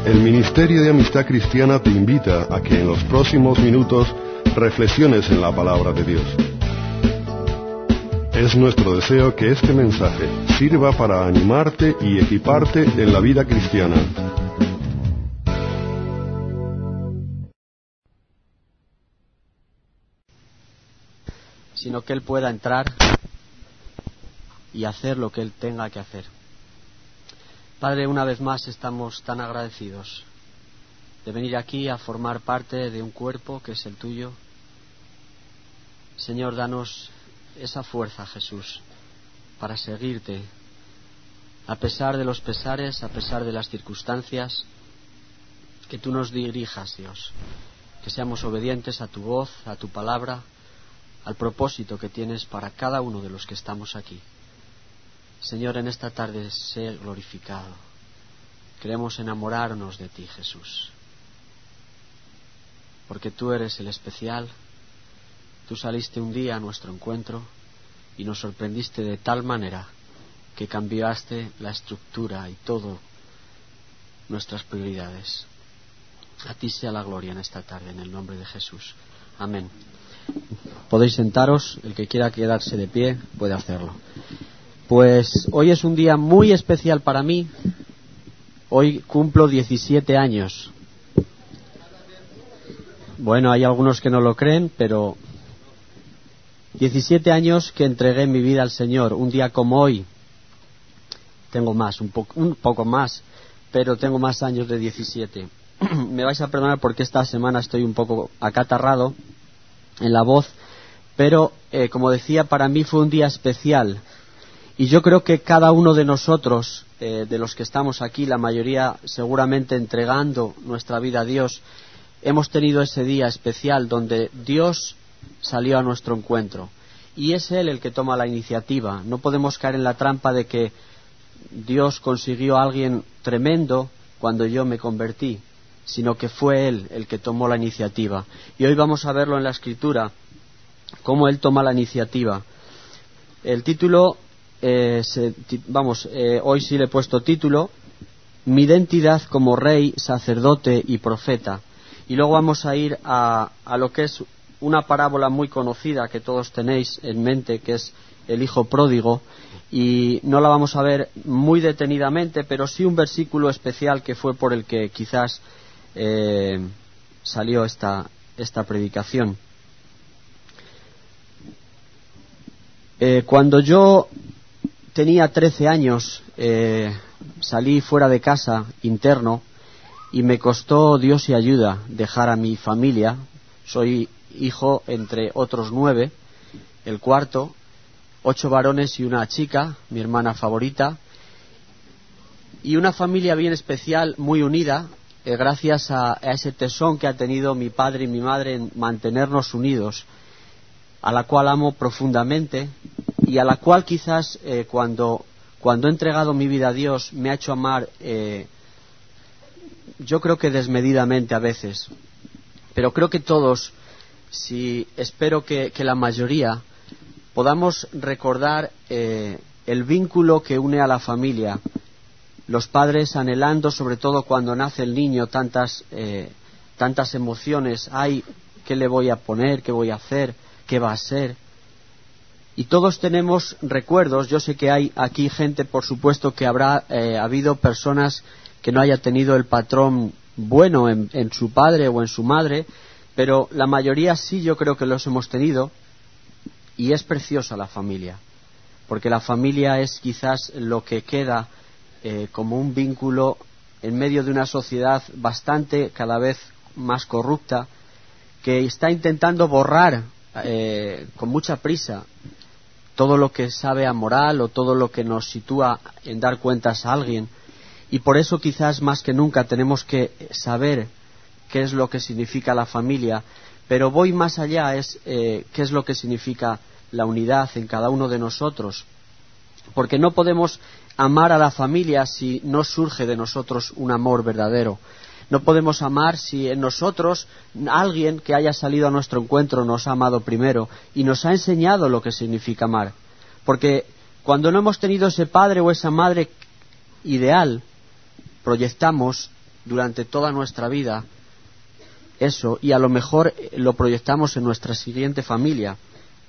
El Ministerio de Amistad Cristiana te invita a que en los próximos minutos reflexiones en la palabra de Dios. Es nuestro deseo que este mensaje sirva para animarte y equiparte en la vida cristiana. Sino que Él pueda entrar y hacer lo que Él tenga que hacer. Padre, una vez más estamos tan agradecidos de venir aquí a formar parte de un cuerpo que es el tuyo. Señor, danos esa fuerza, Jesús, para seguirte, a pesar de los pesares, a pesar de las circunstancias, que tú nos dirijas, Dios, que seamos obedientes a tu voz, a tu palabra, al propósito que tienes para cada uno de los que estamos aquí. Señor, en esta tarde sé glorificado. Queremos enamorarnos de ti, Jesús, porque tú eres el especial. Tú saliste un día a nuestro encuentro y nos sorprendiste de tal manera que cambiaste la estructura y todo nuestras prioridades. A ti sea la gloria en esta tarde, en el nombre de Jesús. Amén. Podéis sentaros, el que quiera quedarse de pie puede hacerlo. Pues hoy es un día muy especial para mí. Hoy cumplo 17 años. Bueno, hay algunos que no lo creen, pero 17 años que entregué mi vida al Señor. Un día como hoy, tengo más, un poco más, pero tengo más años de 17. Me vais a perdonar porque esta semana estoy un poco acatarrado en la voz, pero como decía, para mí fue un día especial. Y yo creo que cada uno de nosotros, de los que estamos aquí, la mayoría seguramente entregando nuestra vida a Dios, hemos tenido ese día especial donde Dios salió a nuestro encuentro. Y es Él el que toma la iniciativa. No podemos caer en la trampa de que Dios consiguió a alguien tremendo cuando yo me convertí, sino que fue Él el que tomó la iniciativa. Y hoy vamos a verlo en la Escritura, cómo Él toma la iniciativa. El título... hoy sí le he puesto título: Mi identidad como rey, sacerdote y profeta. Y luego vamos a ir a lo que es una parábola muy conocida que todos tenéis en mente, que es el hijo pródigo, y no la vamos a ver muy detenidamente, pero sí un versículo especial que fue por el que quizás salió esta predicación. Cuando yo tenía 13 años, salí fuera de casa, interno, y me costó Dios y ayuda dejar a mi familia. Soy hijo entre otros 9, el cuarto, 8 varones y una chica, mi hermana favorita, y una familia bien especial, muy unida, gracias a ese tesón que ha tenido mi padre y mi madre en mantenernos unidos, a la cual amo profundamente y a la cual quizás cuando he entregado mi vida a Dios me ha hecho amar, yo creo que desmedidamente a veces, pero creo que todos, espero que la mayoría podamos recordar el vínculo que une a la familia, los padres anhelando, sobre todo cuando nace el niño, tantas emociones. Ay, ¿qué le voy a poner? ¿Qué voy a hacer? ¿Qué va a ser? Y todos tenemos recuerdos. Yo sé que hay aquí gente, por supuesto, que habrá habido personas que no haya tenido el patrón bueno en su padre o en su madre, pero la mayoría sí, yo creo que los hemos tenido. Y es preciosa la familia, porque la familia es quizás lo que queda como un vínculo en medio de una sociedad bastante, cada vez más corrupta, que está intentando borrar con mucha prisa todo lo que sabe a moral o todo lo que nos sitúa en dar cuentas a alguien. Y por eso quizás más que nunca tenemos que saber qué es lo que significa la familia, pero voy más allá, qué es lo que significa la unidad en cada uno de nosotros, porque no podemos amar a la familia si no surge de nosotros un amor verdadero. No podemos amar si en nosotros alguien que haya salido a nuestro encuentro nos ha amado primero y nos ha enseñado lo que significa amar. Porque cuando no hemos tenido ese padre o esa madre ideal, proyectamos durante toda nuestra vida eso, y a lo mejor lo proyectamos en nuestra siguiente familia.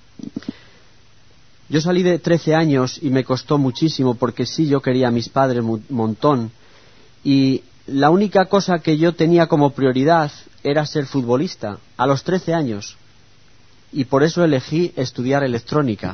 Yo salí de 13 años y me costó muchísimo, porque sí, yo quería a mis padres un montón, y la única cosa que yo tenía como prioridad era ser futbolista, a los 13 años, y por eso elegí estudiar electrónica.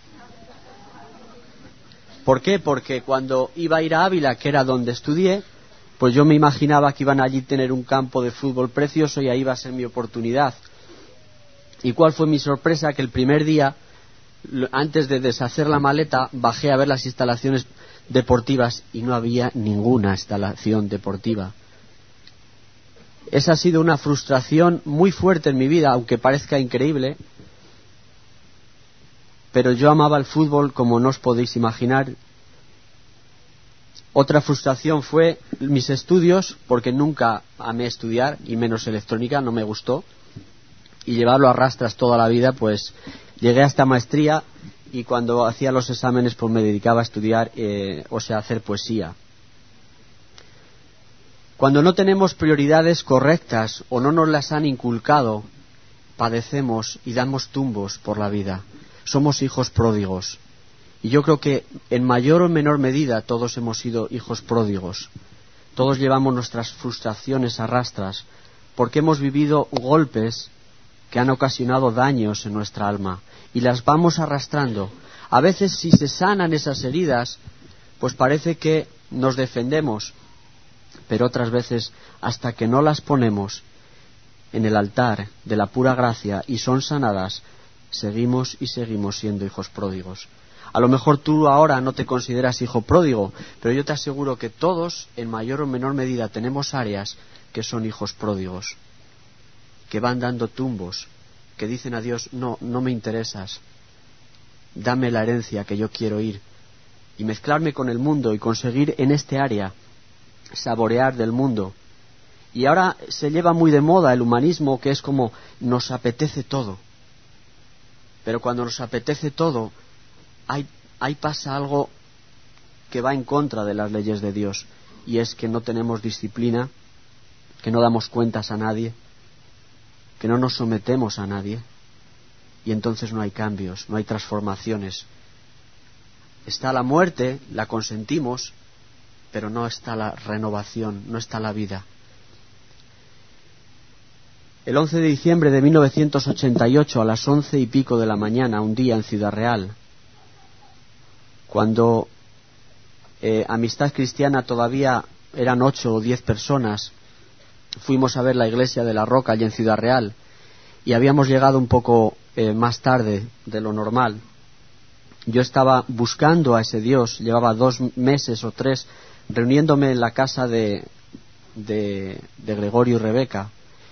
¿Por qué? Porque cuando iba a ir a Ávila, que era donde estudié, pues yo me imaginaba que iban allí a tener un campo de fútbol precioso y ahí iba a ser mi oportunidad. ¿Y cuál fue mi sorpresa? Que el primer día, antes de deshacer la maleta, bajé a ver las instalaciones deportivas y no había ninguna instalación deportiva. Esa ha sido una frustración muy fuerte en mi vida, aunque parezca increíble, pero yo amaba el fútbol como no os podéis imaginar. Otra frustración fue mis estudios, porque nunca amé estudiar, y menos electrónica, no me gustó, y llevarlo a rastras toda la vida. Pues llegué a esta maestría, y cuando hacía los exámenes pues me dedicaba a estudiar, a hacer poesía. Cuando no tenemos prioridades correctas o no nos las han inculcado, padecemos y damos tumbos por la vida. Somos hijos pródigos. Y yo creo que en mayor o menor medida todos hemos sido hijos pródigos. Todos llevamos nuestras frustraciones a rastras, porque hemos vivido golpes que han ocasionado daños en nuestra alma, y las vamos arrastrando. A veces, si se sanan esas heridas, pues parece que nos defendemos, pero otras veces, hasta que no las ponemos en el altar de la pura gracia y son sanadas, seguimos y seguimos siendo hijos pródigos. A lo mejor tú ahora no te consideras hijo pródigo, pero yo te aseguro que todos, en mayor o menor medida, tenemos áreas que son hijos pródigos, que van dando tumbos, que dicen a Dios: no me interesas, dame la herencia que yo quiero ir, y mezclarme con el mundo y conseguir en este área saborear del mundo. Y ahora se lleva muy de moda el humanismo, que es como nos apetece todo, pero cuando nos apetece todo, ahí pasa algo que va en contra de las leyes de Dios, y es que no tenemos disciplina, que no damos cuentas a nadie, que no nos sometemos a nadie, y entonces no hay cambios, no hay transformaciones. Está la muerte, la consentimos, pero no está la renovación, no está la vida. El 11 de diciembre de 1988, a las 11:00 de la mañana, un día en Ciudad Real, cuando Amistad Cristiana todavía eran 8 o 10 personas, fuimos a ver la iglesia de La Roca allí en Ciudad Real, y habíamos llegado un poco más tarde de lo normal. Yo estaba buscando a ese Dios, llevaba 2 meses o 3 reuniéndome en la casa de Gregorio y Rebeca,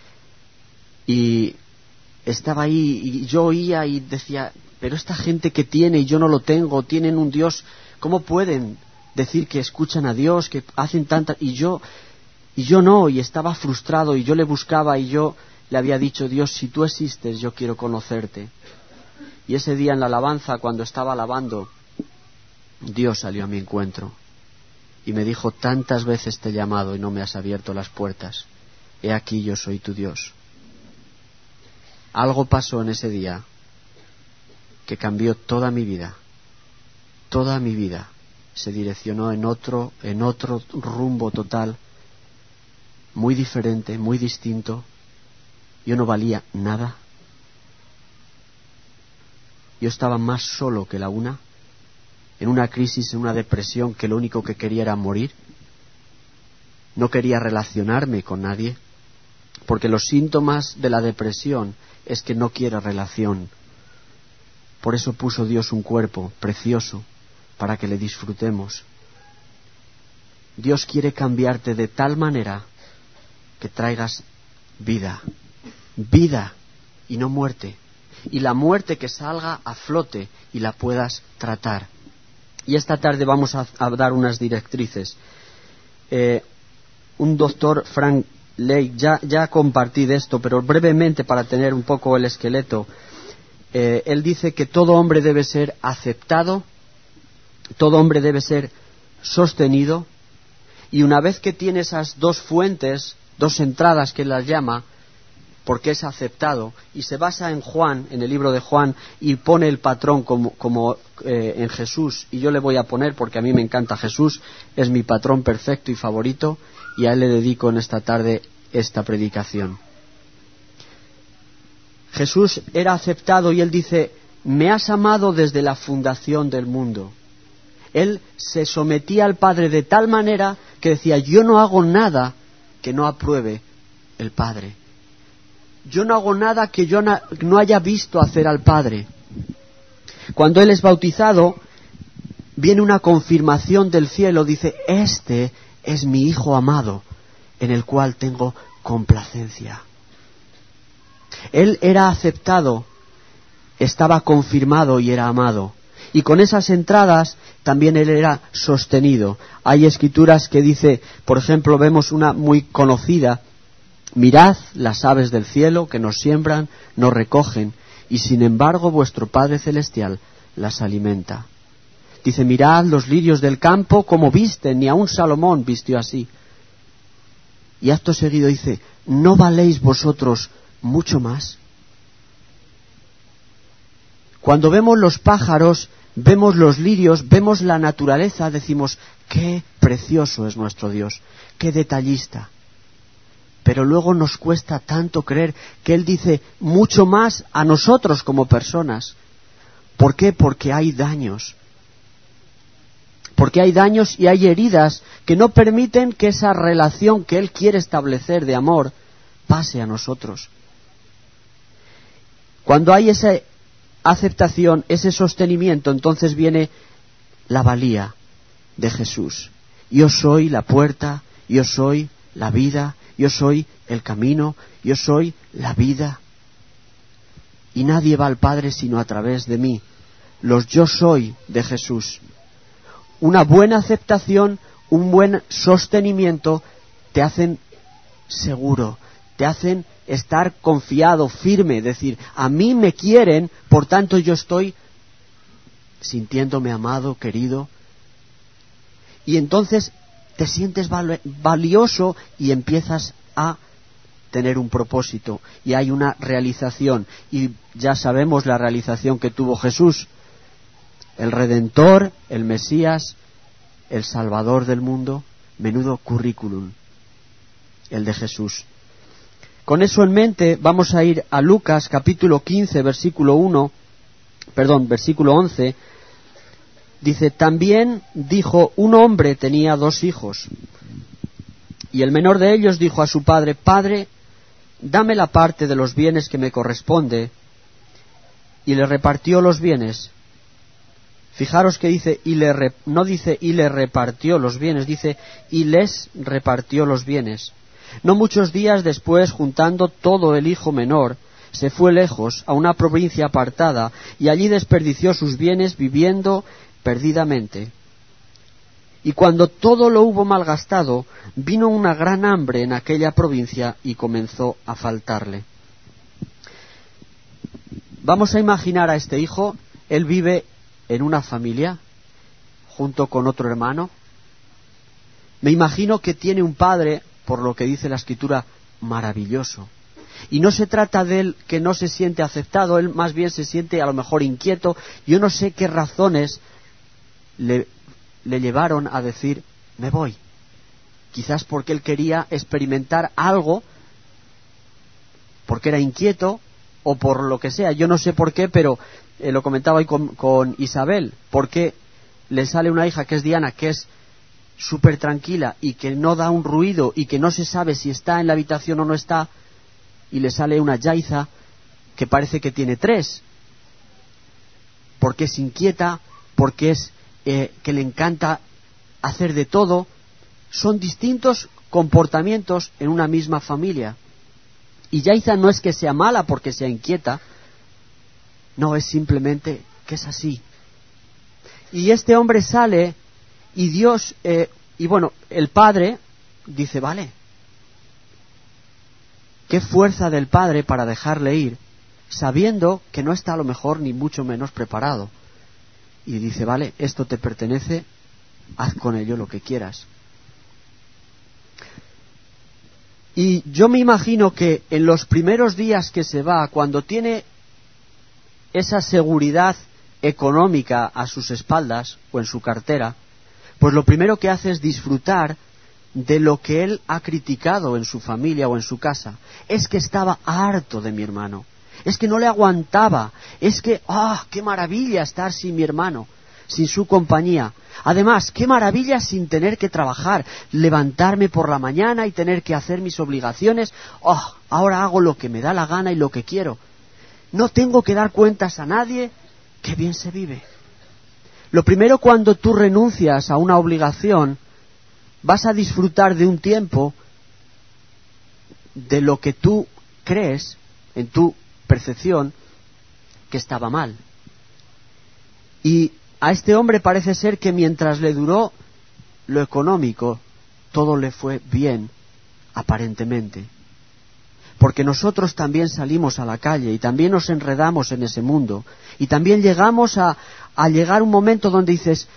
y estaba ahí, y yo oía y decía: pero esta gente que tiene y yo no lo tengo, tienen un Dios, ¿cómo pueden decir que escuchan a Dios, que hacen tanta... y yo no? Y estaba frustrado, y yo le buscaba, y yo le había dicho: Dios, si tú existes, yo quiero conocerte. Y ese día en la alabanza, cuando estaba alabando, Dios salió a mi encuentro y me dijo: tantas veces te he llamado y no me has abierto las puertas, he aquí yo soy tu Dios. Algo pasó en ese día que cambió toda mi vida. Toda mi vida se direccionó en otro rumbo total, muy diferente, muy distinto. Yo no valía nada. Yo estaba más solo que la una, en una crisis, en una depresión, que lo único que quería era morir. No quería relacionarme con nadie, porque los síntomas de la depresión es que no quiere relación. Por eso puso Dios un cuerpo precioso para que le disfrutemos. Dios quiere cambiarte de tal manera que traigas vida y no muerte, y la muerte que salga a flote y la puedas tratar. Y esta tarde vamos a dar unas directrices. Un doctor, Frank Lake, ya compartí de esto, pero brevemente para tener un poco el esqueleto. Él dice que todo hombre debe ser aceptado, todo hombre debe ser sostenido, Y una vez que tiene esas dos fuentes, dos entradas que él las llama, porque es aceptado, y se basa en Juan, en el libro de Juan, y pone el patrón como en Jesús, y yo le voy a poner, porque a mí me encanta Jesús, es mi patrón perfecto y favorito, y a él le dedico en esta tarde esta predicación. Jesús era aceptado y él dice: me has amado desde la fundación del mundo. Él se sometía al Padre de tal manera que decía: yo no hago nada que no apruebe el Padre. Yo no hago nada que yo no haya visto hacer al Padre. Cuando él es bautizado, viene una confirmación del cielo, dice: este es mi Hijo amado, en el cual tengo complacencia. Él era aceptado, estaba confirmado y era amado. Y con esas entradas también él era sostenido. Hay escrituras que dice, por ejemplo, vemos una muy conocida: mirad las aves del cielo, que no siembran, no recogen, y sin embargo vuestro Padre Celestial las alimenta. Dice: mirad los lirios del campo, como visten, ni aun Salomón vistió así. Y acto seguido dice: ¿no valéis vosotros mucho más? Cuando vemos los pájaros, vemos los lirios, vemos la naturaleza, decimos: qué precioso es nuestro Dios, qué detallista. Pero luego nos cuesta tanto creer que Él dice mucho más a nosotros como personas. ¿Por qué? Porque hay daños. Porque hay daños y hay heridas que no permiten que esa relación que Él quiere establecer de amor pase a nosotros. Cuando hay esa aceptación, ese sostenimiento, entonces viene la valía de Jesús. Yo soy la puerta, yo soy la vida, yo soy el camino, yo soy la vida. Y nadie va al Padre sino a través de mí. Los yo soy de Jesús. Una buena aceptación, un buen sostenimiento te hacen seguro, te hacen estar confiado, firme, decir: a mí me quieren, por tanto yo estoy sintiéndome amado, querido. Y entonces te sientes valioso y empiezas a tener un propósito y hay una realización. Y ya sabemos la realización que tuvo Jesús: el Redentor, el Mesías, el Salvador del mundo. Menudo currículum el de Jesús. Con eso en mente vamos a ir a Lucas capítulo 15 versículo 11. Dice: también dijo: un hombre tenía 2 hijos, y el menor de ellos dijo a su padre: Padre, dame la parte de los bienes que me corresponde. Y le repartió los bienes. Fijaros que dice no dice y le repartió los bienes, dice y les repartió los bienes. No muchos días después, juntando todo el hijo menor, se fue lejos a una provincia apartada y allí desperdició sus bienes viviendo perdidamente. Y cuando todo lo hubo malgastado, vino una gran hambre en aquella provincia y comenzó a faltarle. Vamos a imaginar a este hijo. Él vive en una familia junto con otro hermano. Me imagino que tiene un padre, por lo que dice la Escritura, maravilloso. Y no se trata de él que no se siente aceptado, él más bien se siente a lo mejor inquieto. Yo no sé qué razones le llevaron a decir: me voy. Quizás porque él quería experimentar algo, porque era inquieto, o por lo que sea. Yo no sé por qué, pero lo comentaba hoy con Isabel, porque le sale una hija que es Diana, que es súper tranquila y que no da un ruido y que no se sabe si está en la habitación o no está, y le sale una Yaiza que parece que tiene 3, porque es inquieta, porque es que le encanta hacer de todo. Son distintos comportamientos en una misma familia. Y Yaiza no es que sea mala porque sea inquieta, no, es simplemente que es así. Y este hombre sale y Dios, el padre dice: vale. Qué fuerza del padre para dejarle ir, sabiendo que no está a lo mejor ni mucho menos preparado. Y dice: vale, esto te pertenece, haz con ello lo que quieras. Y yo me imagino que en los primeros días que se va, cuando tiene esa seguridad económica a sus espaldas o en su cartera, pues lo primero que hace es disfrutar de lo que él ha criticado en su familia o en su casa. Es que estaba harto de mi hermano, es que no le aguantaba, es que, qué maravilla estar sin mi hermano, sin su compañía. Además, qué maravilla sin tener que trabajar, levantarme por la mañana y tener que hacer mis obligaciones. Ahora hago lo que me da la gana y lo que quiero. No tengo que dar cuentas a nadie. Qué bien se vive. Lo primero, cuando tú renuncias a una obligación, vas a disfrutar de un tiempo de lo que tú crees, en tu percepción, que estaba mal. Y a este hombre parece ser que mientras le duró lo económico, todo le fue bien, aparentemente. Porque nosotros también salimos a la calle y también nos enredamos en ese mundo. Y también llegamos a llegar a un momento donde dices,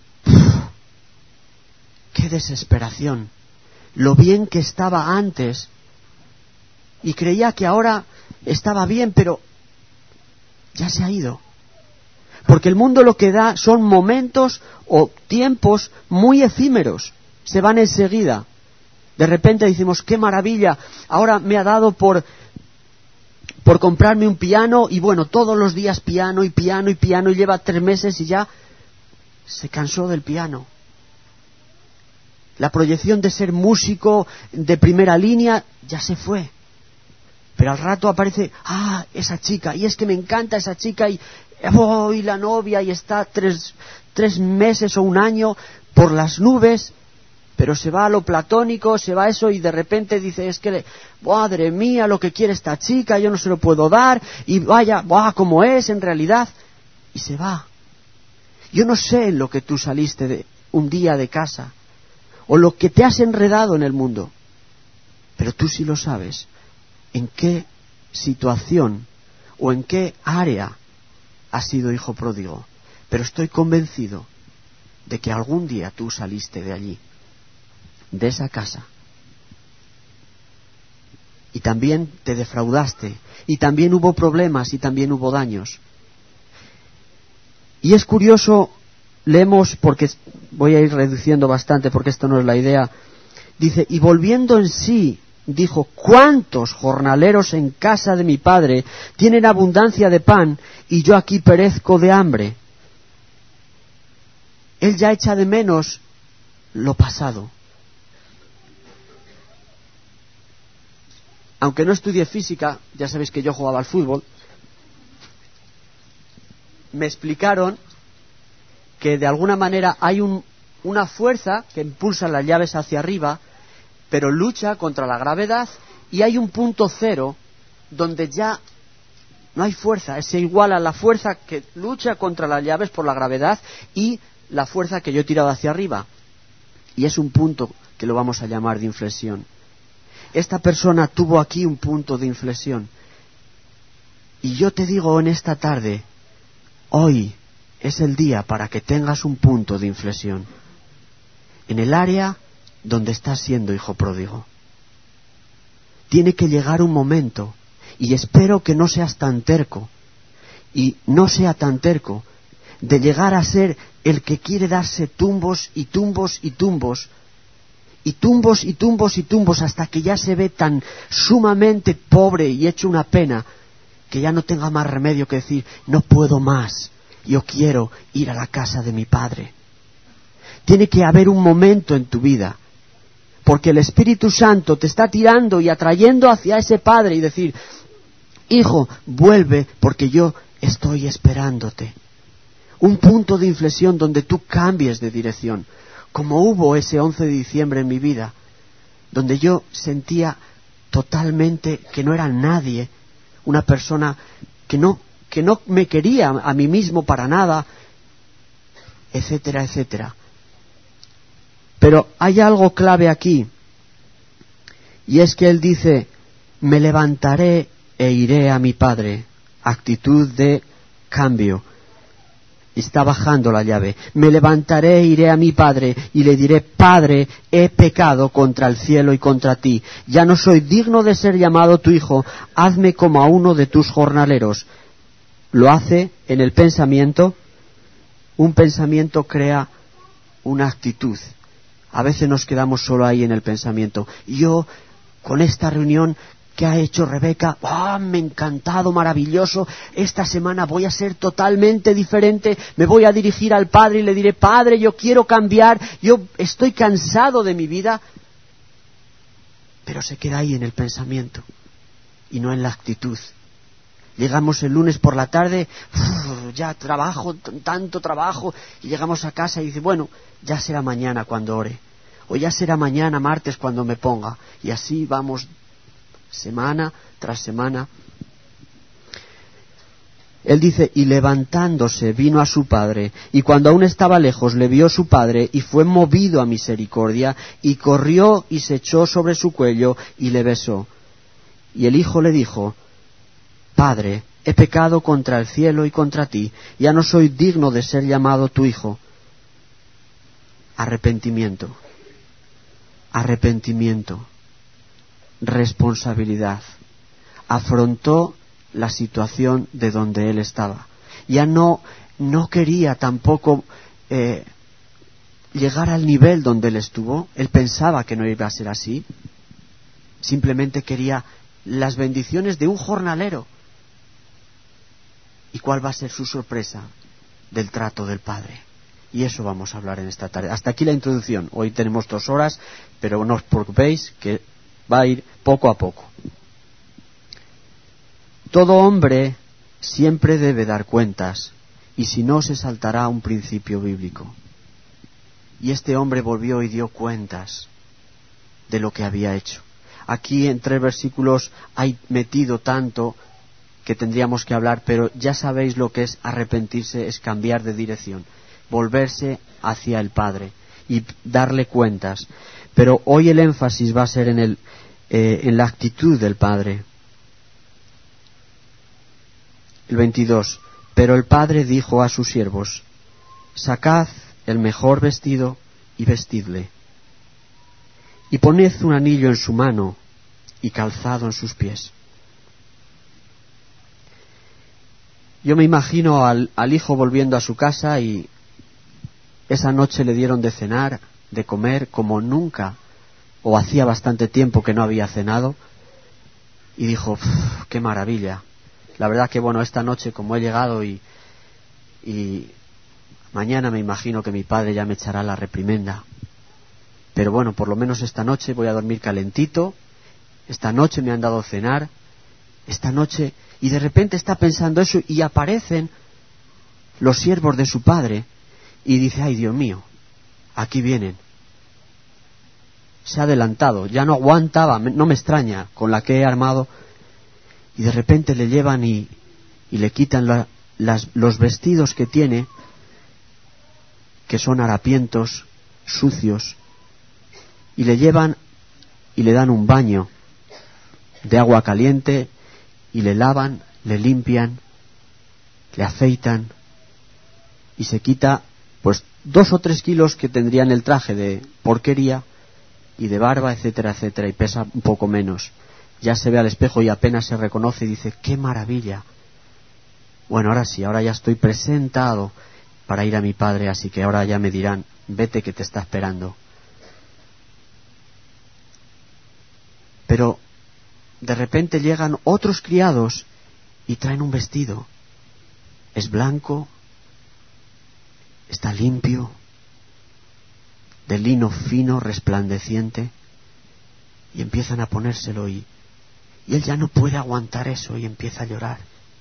¡qué desesperación! Lo bien que estaba antes. Y creía que ahora estaba bien, pero ya se ha ido. Porque el mundo lo que da son momentos o tiempos muy efímeros. Se van enseguida. De repente decimos, ¡qué maravilla! Ahora me ha dado por comprarme un piano y bueno, todos los días piano y piano y piano, y lleva 3 meses y ya se cansó del piano. La proyección de ser músico de primera línea ya se fue. Pero al rato aparece, esa chica, y es que me encanta esa chica, y la novia, y está 3 meses o 1 año por las nubes, pero se va a lo platónico, se va a eso, y de repente dice, es que, madre mía, lo que quiere esta chica, yo no se lo puedo dar, y vaya, como es en realidad, y se va. Yo no sé en lo que tú saliste un día de casa, o lo que te has enredado en el mundo, pero tú sí lo sabes, en qué situación o en qué área has sido hijo pródigo. Pero estoy convencido de que algún día tú saliste de allí, de esa casa, y también te defraudaste, y también hubo problemas, y también hubo daños. Y es curioso, leemos, porque voy a ir reduciendo bastante porque esto no es la idea, dice, y volviendo en sí, dijo, ¿cuántos jornaleros en casa de mi padre tienen abundancia de pan y yo aquí perezco de hambre? Él ya echa de menos lo pasado. Aunque no estudié física, ya sabéis que yo jugaba al fútbol, me explicaron que de alguna manera hay una fuerza que impulsa las llaves hacia arriba, pero lucha contra la gravedad, y hay un punto cero donde ya no hay fuerza, se iguala la fuerza que lucha contra las llaves por la gravedad y la fuerza que yo he tirado hacia arriba, y es un punto que lo vamos a llamar de inflexión. Esta persona tuvo aquí un punto de inflexión, y yo te digo en esta tarde, hoy es el día para que tengas un punto de inflexión en el área donde estás siendo hijo pródigo. Tiene que llegar un momento, y espero que no seas tan terco, y no sea tan terco, de llegar a ser el que quiere darse tumbos y tumbos y tumbos, y tumbos y tumbos y tumbos, hasta que ya se ve tan sumamente pobre y hecho una pena, que ya no tenga más remedio que decir, no puedo más, yo quiero ir a la casa de mi padre. Tiene que haber un momento en tu vida, porque el Espíritu Santo te está tirando y atrayendo hacia ese Padre y decir, hijo, vuelve porque yo estoy esperándote. Un punto de inflexión donde tú cambies de dirección, como hubo ese 11 de diciembre en mi vida, donde yo sentía totalmente que no era nadie, una persona que no me quería a mí mismo para nada, etcétera, etcétera. Pero hay algo clave aquí, y es que él dice, me levantaré e iré a mi padre, actitud de cambio. Está bajando la llave. Me levantaré, iré a mi padre y le diré: Padre, he pecado contra el cielo y contra ti. Ya no soy digno de ser llamado tu hijo. Hazme como a uno de tus jornaleros. Lo hace en el pensamiento. Un pensamiento crea una actitud. A veces nos quedamos solo ahí en el pensamiento. Yo, con esta reunión que ha hecho Rebeca, me ha encantado, maravilloso, esta semana voy a ser totalmente diferente, me voy a dirigir al Padre y le diré: Padre, yo quiero cambiar, yo estoy cansado de mi vida. Pero se queda ahí en el pensamiento y no en la actitud. Llegamos el lunes por la tarde, ya trabajo, tanto trabajo, y llegamos a casa y dice: bueno, ya será mañana cuando ore, o ya será mañana martes cuando me ponga, y así vamos semana tras semana. Él dice: y levantándose vino a su padre, y cuando aún estaba lejos le vio su padre, y fue movido a misericordia, y corrió y se echó sobre su cuello y le besó. Y el hijo le dijo: Padre, he pecado contra el cielo y contra ti, ya no soy digno de ser llamado tu hijo. Arrepentimiento, responsabilidad. Afrontó la situación de donde él estaba. Ya no quería tampoco llegar al nivel donde él estuvo. Él pensaba que no iba a ser así. Simplemente quería las bendiciones de un jornalero. ¿Y cuál va a ser su sorpresa? Del trato del Padre. Y eso vamos a hablar en esta tarde. Hasta aquí la introducción. Hoy tenemos 2 horas, pero no os preocupéis que va a ir poco a poco. Todo hombre siempre debe dar cuentas, y si no se saltará un principio bíblico. Y este hombre volvió y dio cuentas de lo que había hecho. Aquí en 3 versículos hay metido tanto que tendríamos que hablar, pero ya sabéis lo que es arrepentirse, es cambiar de dirección, volverse hacia el Padre y darle cuentas. Pero hoy el énfasis va a ser en la actitud del Padre. El 22. Pero el Padre dijo a sus siervos: sacad el mejor vestido y vestidle, y poned un anillo en su mano y calzado en sus pies. Yo me imagino al hijo volviendo a su casa, y esa noche le dieron de cenar, de comer como nunca, o hacía bastante tiempo que no había cenado, y dijo: ¡qué maravilla! La verdad que bueno, esta noche como he llegado y mañana me imagino que mi padre ya me echará la reprimenda, pero bueno, por lo menos esta noche voy a dormir calentito, esta noche me han dado cenar, esta noche... Y de repente está pensando eso y aparecen los siervos de su padre y dice: ¡ay, Dios mío! Aquí vienen. Se ha adelantado, ya no aguantaba, no me extraña con la que he armado. Y de repente le llevan y le quitan los vestidos que tiene, que son harapientos, sucios, y le llevan y le dan un baño de agua caliente, y le lavan, le limpian, le afeitan, y se quita pues 2 o 3 kilos que tendría en el traje de porquería y de barba, etcétera, etcétera, y pesa un poco menos. Ya se ve al espejo y apenas se reconoce y dice: ¡qué maravilla! Bueno, ahora sí, ahora ya estoy presentado para ir a mi padre, así que ahora ya me dirán: vete, que te está esperando. Pero de repente llegan otros criados y traen un vestido. Es blanco, está limpio, de lino fino, resplandeciente, y empiezan a ponérselo y él ya no puede aguantar eso y empieza a llorar,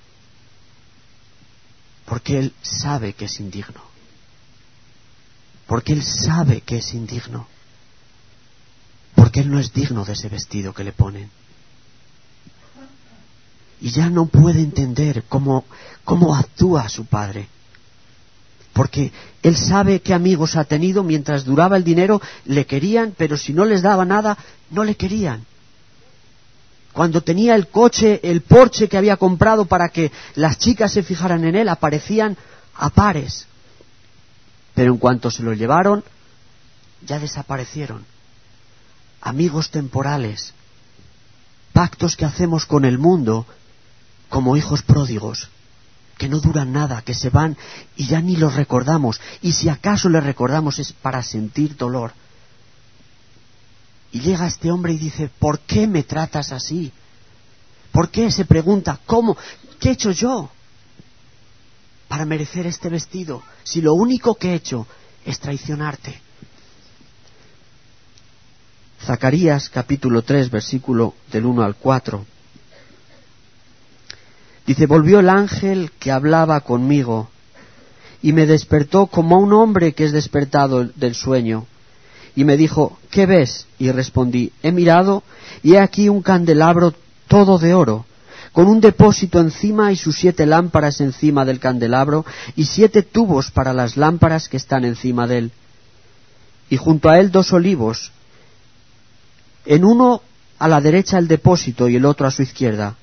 porque él sabe que es indigno, porque él sabe que es indigno, porque él no es digno de ese vestido que le ponen. Y ya no puede entender cómo actúa su padre. Porque él sabe qué amigos ha tenido. Mientras duraba el dinero le querían, pero si no les daba nada, no le querían. Cuando tenía el coche, el Porsche que había comprado para que las chicas se fijaran en él, aparecían a pares. Pero en cuanto se los llevaron, ya desaparecieron. Amigos temporales, pactos que hacemos con el mundo como hijos pródigos, que no duran nada, que se van y ya ni los recordamos, y si acaso les recordamos es para sentir dolor. Y llega este hombre y dice, ¿por qué me tratas así? ¿Por qué? Se pregunta, ¿cómo? ¿Qué he hecho yo para merecer este vestido? Si lo único que he hecho es traicionarte. Zacarías capítulo 3, versículo del 1 al 4. Dice, volvió el ángel que hablaba conmigo y me despertó como a un hombre que es despertado del sueño. Y me dijo, ¿qué ves? Y respondí, he mirado y he aquí un candelabro todo de oro, con un depósito encima y sus 7 lámparas encima del candelabro y 7 tubos para las lámparas que están encima de él. Y junto a él 2 olivos, en uno a la derecha el depósito y el otro a su izquierda.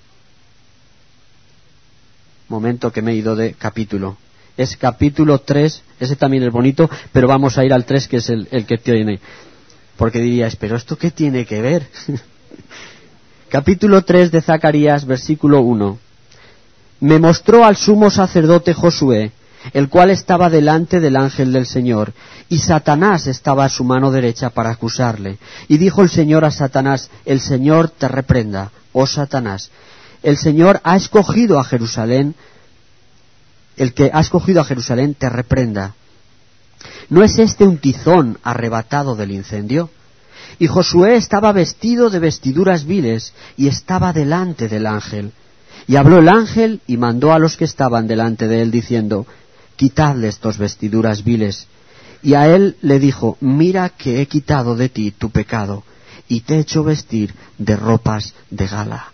Momento que me he ido de capítulo. Es capítulo 3, ese también es bonito, pero vamos a ir al 3 que es el que tiene. Porque dirías, ¿pero esto qué tiene que ver? Capítulo 3 de Zacarías, versículo 1. Me mostró al sumo sacerdote Josué, el cual estaba delante del ángel del Señor, y Satanás estaba a su mano derecha para acusarle. Y dijo el Señor a Satanás, el Señor te reprenda, oh Satanás. El Señor ha escogido a Jerusalén, el que ha escogido a Jerusalén te reprenda. ¿No es este un tizón arrebatado del incendio? Y Josué estaba vestido de vestiduras viles y estaba delante del ángel. Y habló el ángel y mandó a los que estaban delante de él diciendo, quitadle estos vestiduras viles. Y a él le dijo, mira que he quitado de ti tu pecado y te he hecho vestir de ropas de gala.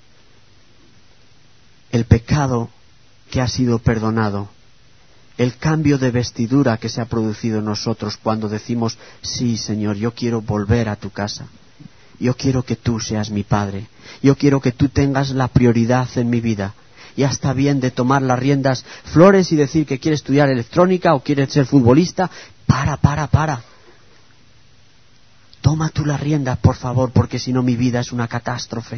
El pecado que ha sido perdonado, el cambio de vestidura que se ha producido en nosotros cuando decimos, sí, Señor, yo quiero volver a tu casa, yo quiero que tú seas mi Padre, yo quiero que tú tengas la prioridad en mi vida. Ya está bien de tomar las riendas, Flores, y decir que quiere estudiar electrónica o quiere ser futbolista. Para. Toma tú las riendas, por favor, porque si no mi vida es una catástrofe.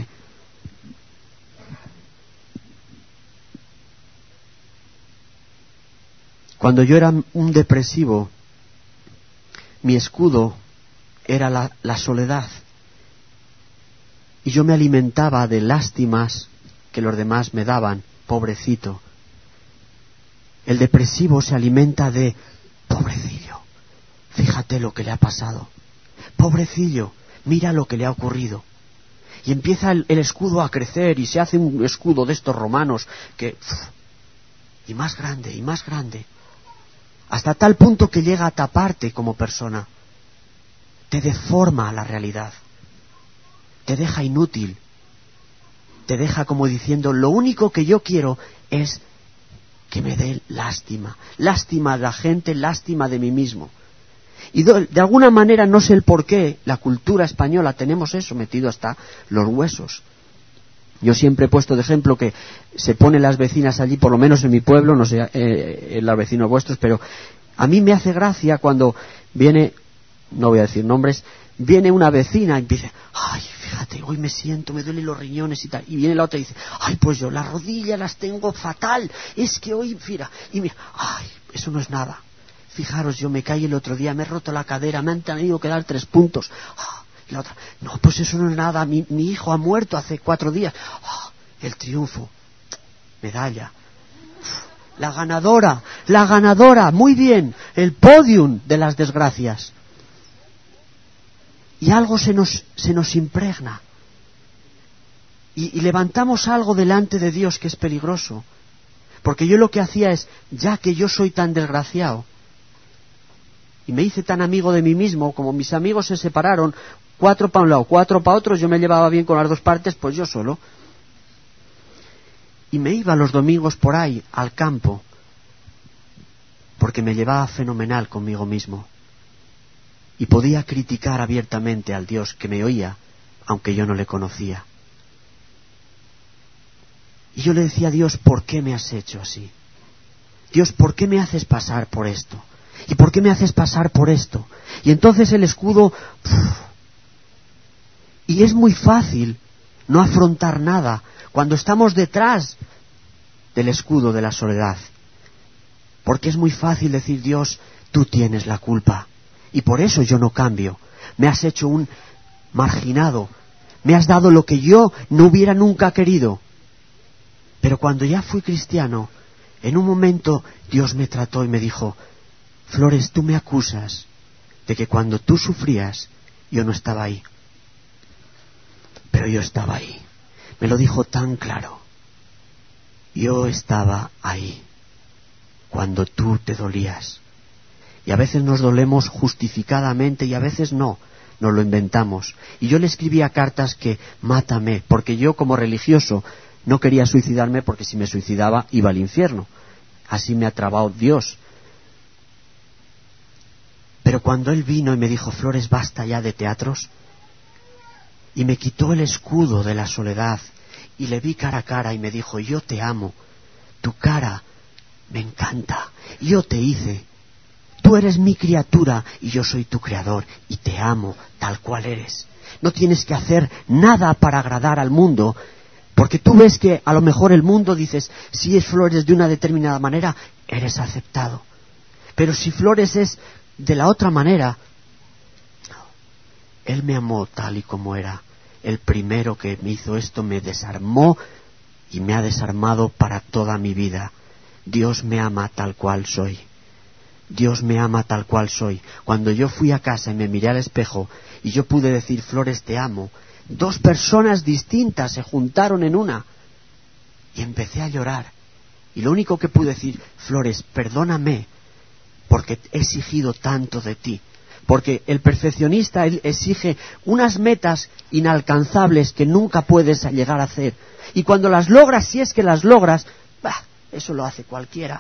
Cuando yo era un depresivo, mi escudo era la soledad. Y yo me alimentaba de lástimas que los demás me daban, pobrecito. El depresivo se alimenta de, pobrecillo, fíjate lo que le ha pasado. Pobrecillo, mira lo que le ha ocurrido. Y empieza el escudo a crecer y se hace un escudo de estos romanos que... y más grande. Hasta tal punto que llega a taparte como persona. Te deforma la realidad. Te deja inútil. Te deja como diciendo, lo único que yo quiero es que me dé lástima. Lástima de la gente, lástima de mí mismo. Y de alguna manera, no sé el por qué, la cultura española tenemos eso metido hasta los huesos. Yo siempre he puesto de ejemplo que se ponen las vecinas allí, por lo menos en mi pueblo, no sé, los vecinos vuestros, pero a mí me hace gracia cuando viene, no voy a decir nombres, viene una vecina y dice, ay, fíjate, hoy me siento, me duelen los riñones y tal, y viene la otra y dice, ay, pues yo las rodillas las tengo fatal, es que hoy, mira, ay, eso no es nada. Fijaros, yo me caí el otro día, me he roto la cadera, me han tenido que dar 3 puntos. Y la otra, no, pues eso no es nada, mi hijo ha muerto hace 4 días. El triunfo, medalla. La ganadora, muy bien, el podium de las desgracias. Y algo se nos impregna. Y levantamos algo delante de Dios que es peligroso. Porque yo lo que hacía es, ya que yo soy tan desgraciado, y me hice tan amigo de mí mismo, como mis amigos se separaron, 4 para un lado, 4 para otro, yo me llevaba bien con las 2 partes, pues yo solo. Y me iba los domingos por ahí, al campo, porque me llevaba fenomenal conmigo mismo. Y podía criticar abiertamente al Dios que me oía, aunque yo no le conocía. Y yo le decía a Dios, ¿por qué me has hecho así? Dios, ¿por qué me haces pasar por esto? ¿Y por qué me haces pasar por esto? Y entonces el escudo... Y es muy fácil no afrontar nada cuando estamos detrás del escudo de la soledad. Porque es muy fácil decir, Dios, tú tienes la culpa. Y por eso yo no cambio. Me has hecho un marginado. Me has dado lo que yo no hubiera nunca querido. Pero cuando ya fui cristiano, en un momento Dios me trató y me dijo, Flores, tú me acusas de que cuando tú sufrías, yo no estaba ahí. Pero yo estaba ahí. Me lo dijo tan claro. Yo estaba ahí cuando tú te dolías. Y a veces nos dolemos justificadamente y a veces no, nos lo inventamos. Y yo le escribía cartas que mátame, porque yo como religioso no quería suicidarme porque si me suicidaba iba al infierno. Así me ha trabado Dios. Pero cuando Él vino y me dijo, Flores, basta ya de teatros, y me quitó el escudo de la soledad, y le vi cara a cara y me dijo, yo te amo, tu cara me encanta, yo te hice, tú eres mi criatura y yo soy tu creador, y te amo tal cual eres. No tienes que hacer nada para agradar al mundo, porque tú ves que a lo mejor el mundo, dices, si es Flores de una determinada manera, eres aceptado. Pero si Flores es de la otra manera, Él me amó tal y como era. El primero que me hizo esto me desarmó y me ha desarmado para toda mi vida. Dios me ama tal cual soy. Dios me ama tal cual soy. Cuando yo fui a casa y me miré al espejo y yo pude decir, Flores, te amo, 2 personas distintas se juntaron en una y empecé a llorar. Y lo único que pude decir, Flores, perdóname porque he exigido tanto de ti. Porque el perfeccionista, él exige unas metas inalcanzables que nunca puedes llegar a hacer. Y cuando las logras, si es que las logras, eso lo hace cualquiera.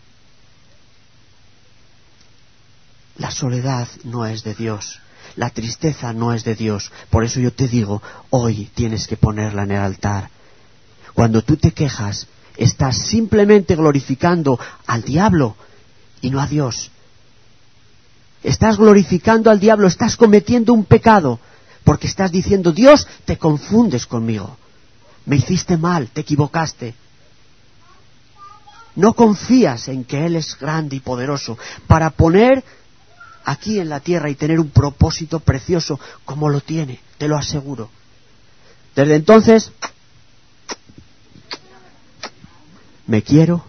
La soledad no es de Dios. La tristeza no es de Dios. Por eso yo te digo, hoy tienes que ponerla en el altar. Cuando tú te quejas, estás simplemente glorificando al diablo y no a Dios. Estás glorificando al diablo, estás cometiendo un pecado, porque estás diciendo, Dios, te confundes conmigo. Me hiciste mal, te equivocaste. No confías en que Él es grande y poderoso para poner aquí en la tierra y tener un propósito precioso como lo tiene, te lo aseguro. Desde entonces, me quiero.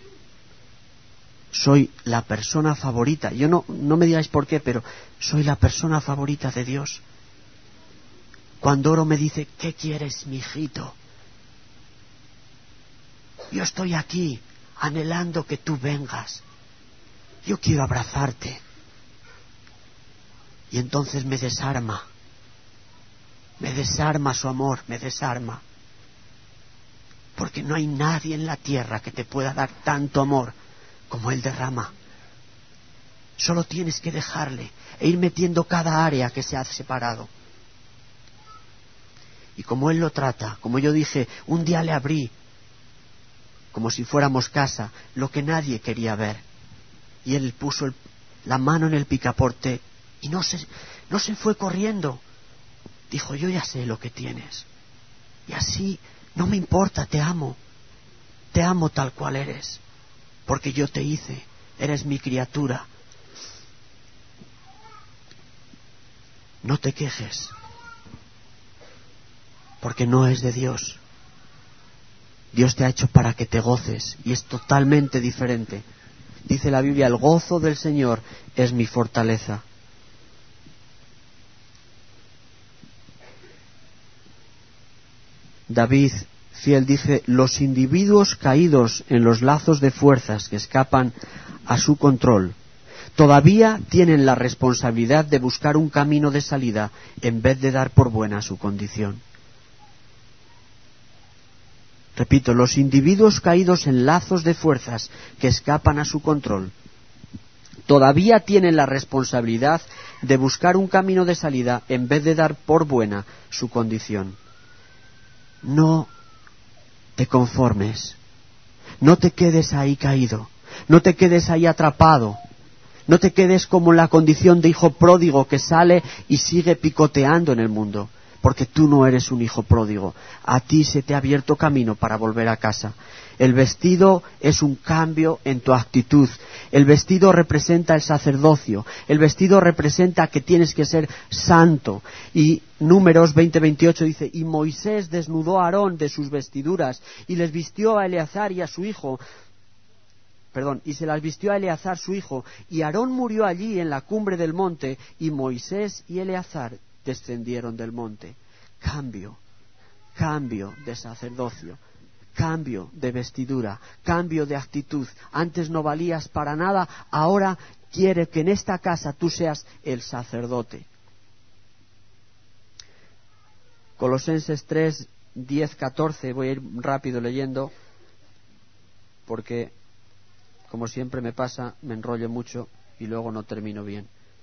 Soy la persona favorita. Yo no me digáis por qué, pero soy la persona favorita de Dios. Cuando oro me dice, ¿qué quieres, mi hijito? Yo estoy aquí anhelando que tú vengas. Yo quiero abrazarte. Y entonces me desarma su amor, me desarma. Porque no hay nadie en la tierra que te pueda dar tanto amor como Él derrama. Solo tienes que dejarle e ir metiendo cada área que se ha separado. Y como Él lo trata, como yo dije, un día le abrí, como si fuéramos casa, lo que nadie quería ver. Y Él puso la mano en el picaporte y no se fue corriendo. Dijo, yo ya sé lo que tienes. Y así, no me importa, te amo tal cual eres. Porque yo te hice, eres mi criatura. No te quejes, porque no es de Dios. Dios te ha hecho para que te goces, y es totalmente diferente. Dice la Biblia, el gozo del Señor es mi fortaleza. David fiel dice, los individuos caídos en los lazos de fuerzas que escapan a su control todavía tienen la responsabilidad de buscar un camino de salida en vez de dar por buena su condición. Repito, los individuos caídos en lazos de fuerzas que escapan a su control todavía tienen la responsabilidad de buscar un camino de salida en vez de dar por buena su condición. No te conformes, no te quedes ahí caído, No te quedes ahí atrapado. No te quedes como en la condición de hijo pródigo que sale y sigue picoteando en el mundo. Porque tú no eres un hijo pródigo. A ti se te ha abierto camino para volver a casa. El vestido es un cambio en tu actitud. El vestido representa el sacerdocio. El vestido representa que tienes que ser santo. Y Números 20:28 dice: y Moisés desnudó a Aarón de sus vestiduras y les vistió a Eleazar y a su hijo. Y se las vistió a Eleazar su hijo. Y Aarón murió allí en la cumbre del monte, y Moisés y Eleazar descendieron del monte. Cambio de sacerdocio, cambio de vestidura, cambio de actitud. Antes no valías para nada, ahora quiere que en esta casa tú seas el sacerdote. Colosenses 3, 10, 14, voy a ir rápido leyendo, porque como siempre me pasa, me enrollo mucho y luego no termino bien.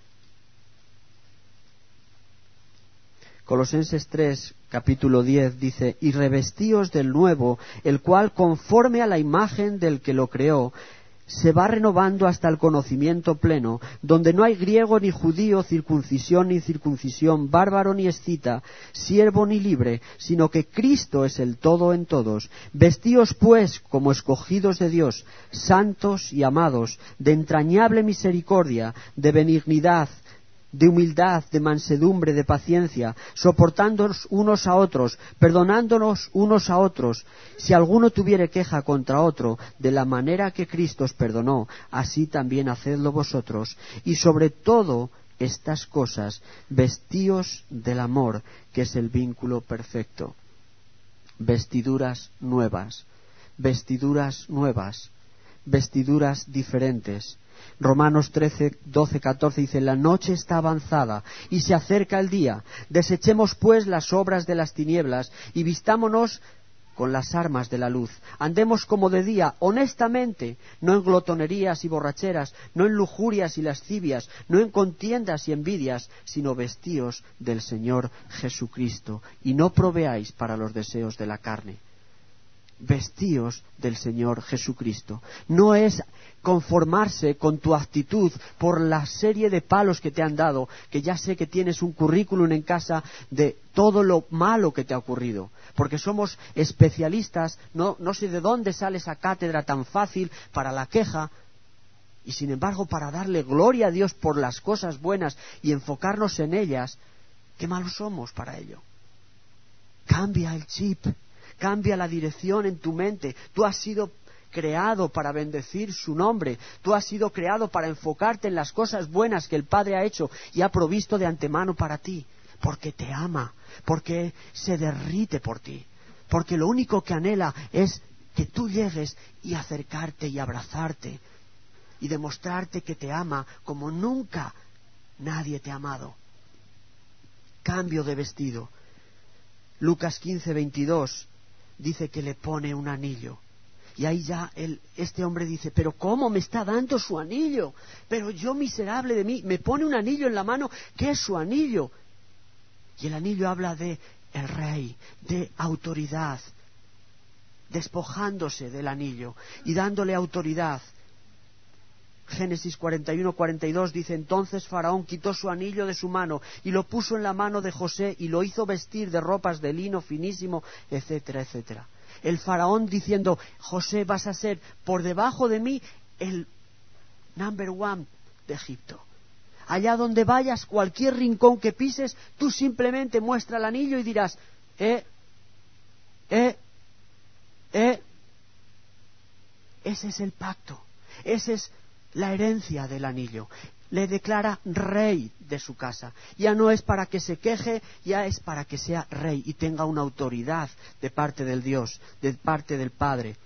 Colosenses 3, capítulo 10, dice: y revestíos del nuevo, el cual, conforme a la imagen del que lo creó, se va renovando hasta el conocimiento pleno, donde no hay griego ni judío, circuncisión ni incircuncisión, bárbaro ni escita, siervo ni libre, sino que Cristo es el todo en todos. Vestíos pues como escogidos de Dios, santos y amados, de entrañable misericordia, de benignidad, de humildad, de mansedumbre, de paciencia, soportándonos unos a otros, perdonándonos unos a otros, si alguno tuviere queja contra otro, de la manera que Cristo os perdonó, así también hacedlo vosotros. Y sobre todo estas cosas, vestíos del amor, que es el vínculo perfecto. Vestiduras nuevas, vestiduras nuevas, vestiduras diferentes. Romanos 13, 12, 14 dice: la noche está avanzada y se acerca el día. Desechemos pues las obras de las tinieblas y vistámonos con las armas de la luz. Andemos como de día, honestamente, no en glotonerías y borracheras, no en lujurias y lascivias, no en contiendas y envidias, sino vestíos del Señor Jesucristo, y no proveáis para los deseos de la carne. Vestíos del Señor Jesucristo. No es conformarse con tu actitud por la serie de palos que te han dado, que ya sé que tienes un currículum en casa de todo lo malo que te ha ocurrido, porque somos especialistas, no sé de dónde sale esa cátedra tan fácil para la queja, y sin embargo para darle gloria a Dios por las cosas buenas y enfocarnos en ellas, qué malos somos para ello. Cambia el chip. Cambia la dirección en tu mente. Tú has sido creado para bendecir su nombre. Tú has sido creado para enfocarte en las cosas buenas que el Padre ha hecho y ha provisto de antemano para ti. Porque te ama, porque se derrite por ti, porque lo único que anhela es que tú llegues y acercarte y abrazarte y demostrarte que te ama como nunca nadie te ha amado. Cambio de vestido. Lucas 15, 22 dice que le pone un anillo. Y ahí ya este hombre dice: pero ¿cómo me está dando su anillo? Pero yo, miserable de mí, me pone un anillo en la mano. ¿Qué es su anillo? Y el anillo habla de el rey, de autoridad, despojándose del anillo y dándole autoridad. Génesis 41, 42 dice: entonces Faraón quitó su anillo de su mano y lo puso en la mano de José y lo hizo vestir de ropas de lino finísimo, etcétera, etcétera. El Faraón diciendo: José, vas a ser por debajo de mí el number one de Egipto. Allá donde vayas, cualquier rincón que pises, tú simplemente muestra el anillo y dirás: Ese es el pacto, ese es la herencia del anillo. Le declara rey de su casa. Ya no es para que se queje, ya es para que sea rey y tenga una autoridad de parte del Dios, de parte del Padre.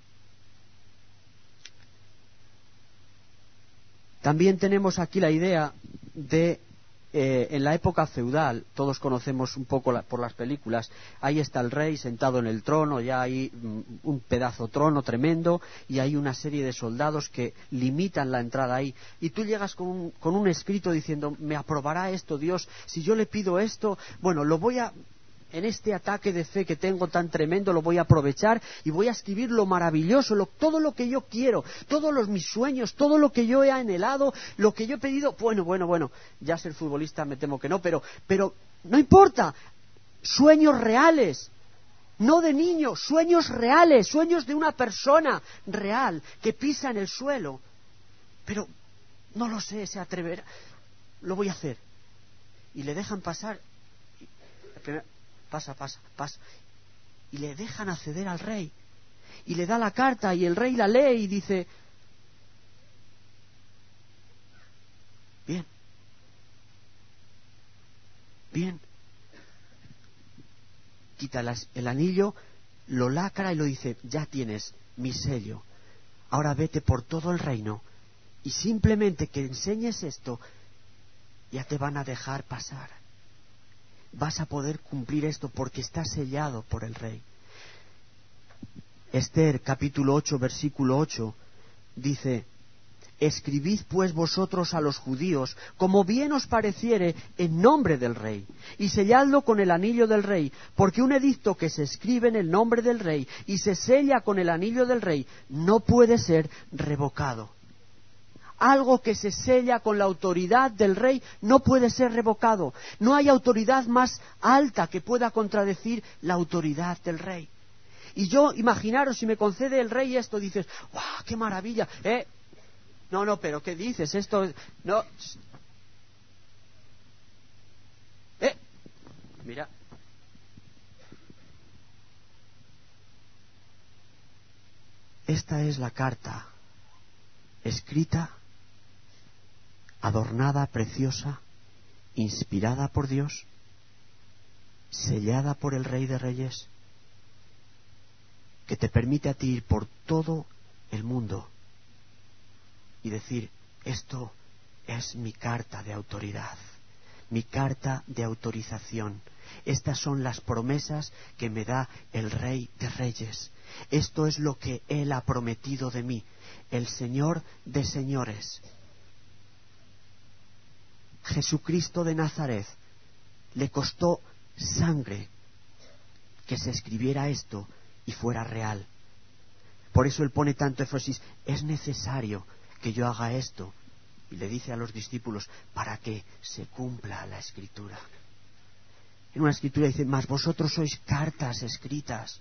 También tenemos aquí la idea de, en la época feudal, todos conocemos un poco por las películas, ahí está el rey sentado en el trono, ya hay un pedazo trono tremendo, y hay una serie de soldados que limitan la entrada ahí. Y tú llegas con un escrito diciendo: ¿me aprobará esto Dios? Si yo le pido esto, bueno, lo voy a en este ataque de fe que tengo tan tremendo, lo voy a aprovechar y voy a escribir lo maravilloso, todo lo que yo quiero, todos mis sueños, todo lo que yo he anhelado, lo que yo he pedido. Bueno, ya ser futbolista me temo que no, pero no importa. Sueños reales, no de niños, sueños reales, sueños de una persona real que pisa en el suelo. Pero no lo sé, se atreverá, lo voy a hacer. Y le dejan pasar, pasa, y le dejan acceder al rey. Y le da la carta y el rey la lee y dice: bien. Quita el anillo, lo lacra y lo dice: ya tienes mi sello. Ahora vete por todo el reino y simplemente que enseñes esto, ya te van a dejar pasar. Vas a poder cumplir esto porque está sellado por el rey. Esther, capítulo 8, versículo 8, dice: escribid pues vosotros a los judíos como bien os pareciere en nombre del rey, y selladlo con el anillo del rey, porque un edicto que se escribe en el nombre del rey y se sella con el anillo del rey no puede ser revocado. Algo que se sella con la autoridad del rey no puede ser revocado. No hay autoridad más alta que pueda contradecir la autoridad del rey. Y yo, imaginaros, si me concede el rey esto, dices: ¡guau, qué maravilla! No, pero ¿qué dices? Esto... No. Mira. Esta es la carta, escrita, adornada, preciosa, inspirada por Dios, sellada por el Rey de Reyes, que te permite a ti ir por todo el mundo y decir: esto es mi carta de autoridad, mi carta de autorización. Estas son las promesas que me da el Rey de Reyes. Esto es lo que Él ha prometido de mí, el Señor de señores. Jesucristo de Nazaret, le costó sangre que se escribiera esto y fuera real. Por eso Él pone tanto énfasis: es necesario que yo haga esto. Y le dice a los discípulos: para que se cumpla la Escritura. En una Escritura dice: mas vosotros sois cartas escritas.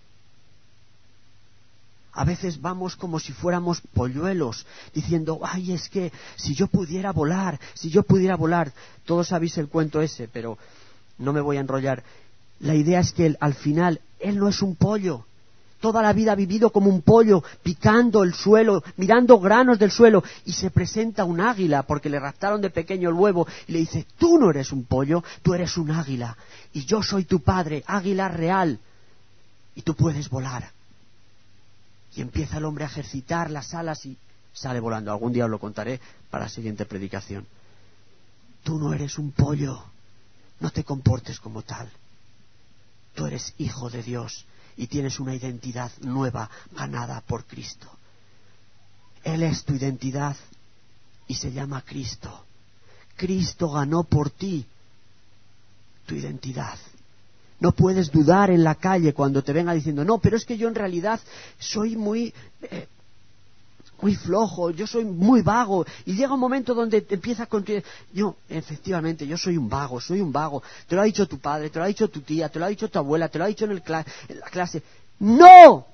A veces vamos como si fuéramos polluelos, diciendo: ay, es que si yo pudiera volar. Todos sabéis el cuento ese, pero no me voy a enrollar. La idea es que al final Él no es un pollo. Toda la vida ha vivido como un pollo, picando el suelo, mirando granos del suelo, y se presenta un águila, porque le raptaron de pequeño el huevo, y le dice: tú no eres un pollo, tú eres un águila, y yo soy tu padre, águila real, y tú puedes volar. Y empieza el hombre a ejercitar las alas y sale volando. Algún día os lo contaré para la siguiente predicación. Tú no eres un pollo, no te comportes como tal. Tú eres hijo de Dios y tienes una identidad nueva ganada por Cristo. Él es tu identidad y se llama Cristo. Cristo ganó por ti tu identidad. No puedes dudar en la calle cuando te venga diciendo: no, pero es que yo en realidad soy muy flojo, yo soy muy vago. Y llega un momento donde te empieza a contar: yo, efectivamente, yo soy un vago. Te lo ha dicho tu padre, te lo ha dicho tu tía, te lo ha dicho tu abuela, te lo ha dicho en la clase. ¡No!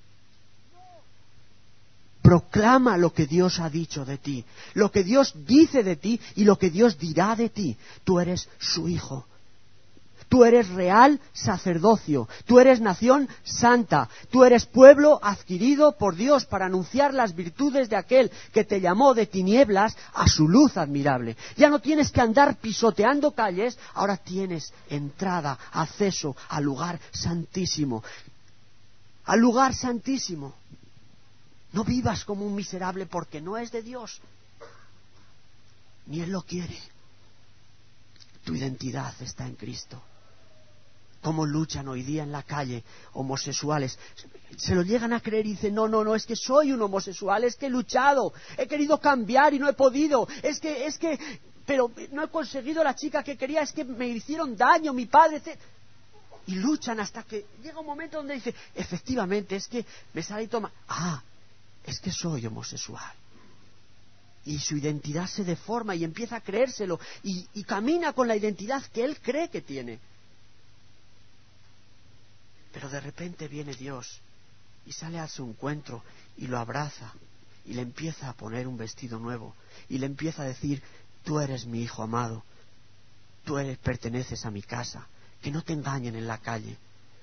Proclama lo que Dios ha dicho de ti, lo que Dios dice de ti y lo que Dios dirá de ti. Tú eres su hijo. Tú eres real sacerdocio, tú eres nación santa, tú eres pueblo adquirido por Dios para anunciar las virtudes de aquel que te llamó de tinieblas a su luz admirable. Ya no tienes que andar pisoteando calles, ahora tienes entrada, acceso al lugar santísimo. Al lugar santísimo. No vivas como un miserable porque no es de Dios, ni Él lo quiere. Tu identidad está en Cristo. ¿Cómo luchan hoy día en la calle homosexuales? Se lo llegan a creer y dicen: no, es que soy un homosexual, es que he luchado, he querido cambiar y no he podido, pero no he conseguido la chica que quería, es que me hicieron daño, mi padre, etc. Y luchan hasta que llega un momento donde dice, efectivamente, es que me sale y toma. Es que soy homosexual. Y su identidad se deforma y empieza a creérselo y camina con la identidad que él cree que tiene. Pero de repente viene Dios y sale a su encuentro y lo abraza y le empieza a poner un vestido nuevo y le empieza a decir, tú eres mi hijo amado, perteneces a mi casa, que no te engañen en la calle.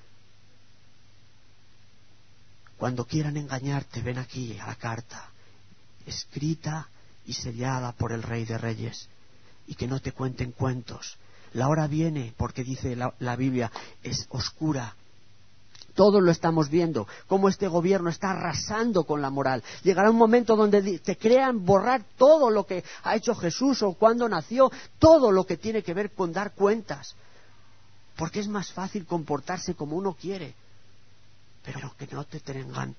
Cuando quieran engañarte, ven aquí a la carta, escrita y sellada por el Rey de Reyes, y que no te cuenten cuentos. La hora viene, porque dice la Biblia, es oscura. Todos lo estamos viendo, cómo este gobierno está arrasando con la moral. Llegará un momento donde te crean borrar todo lo que ha hecho Jesús o cuando nació, todo lo que tiene que ver con dar cuentas. Porque es más fácil comportarse como uno quiere, pero que no te tengan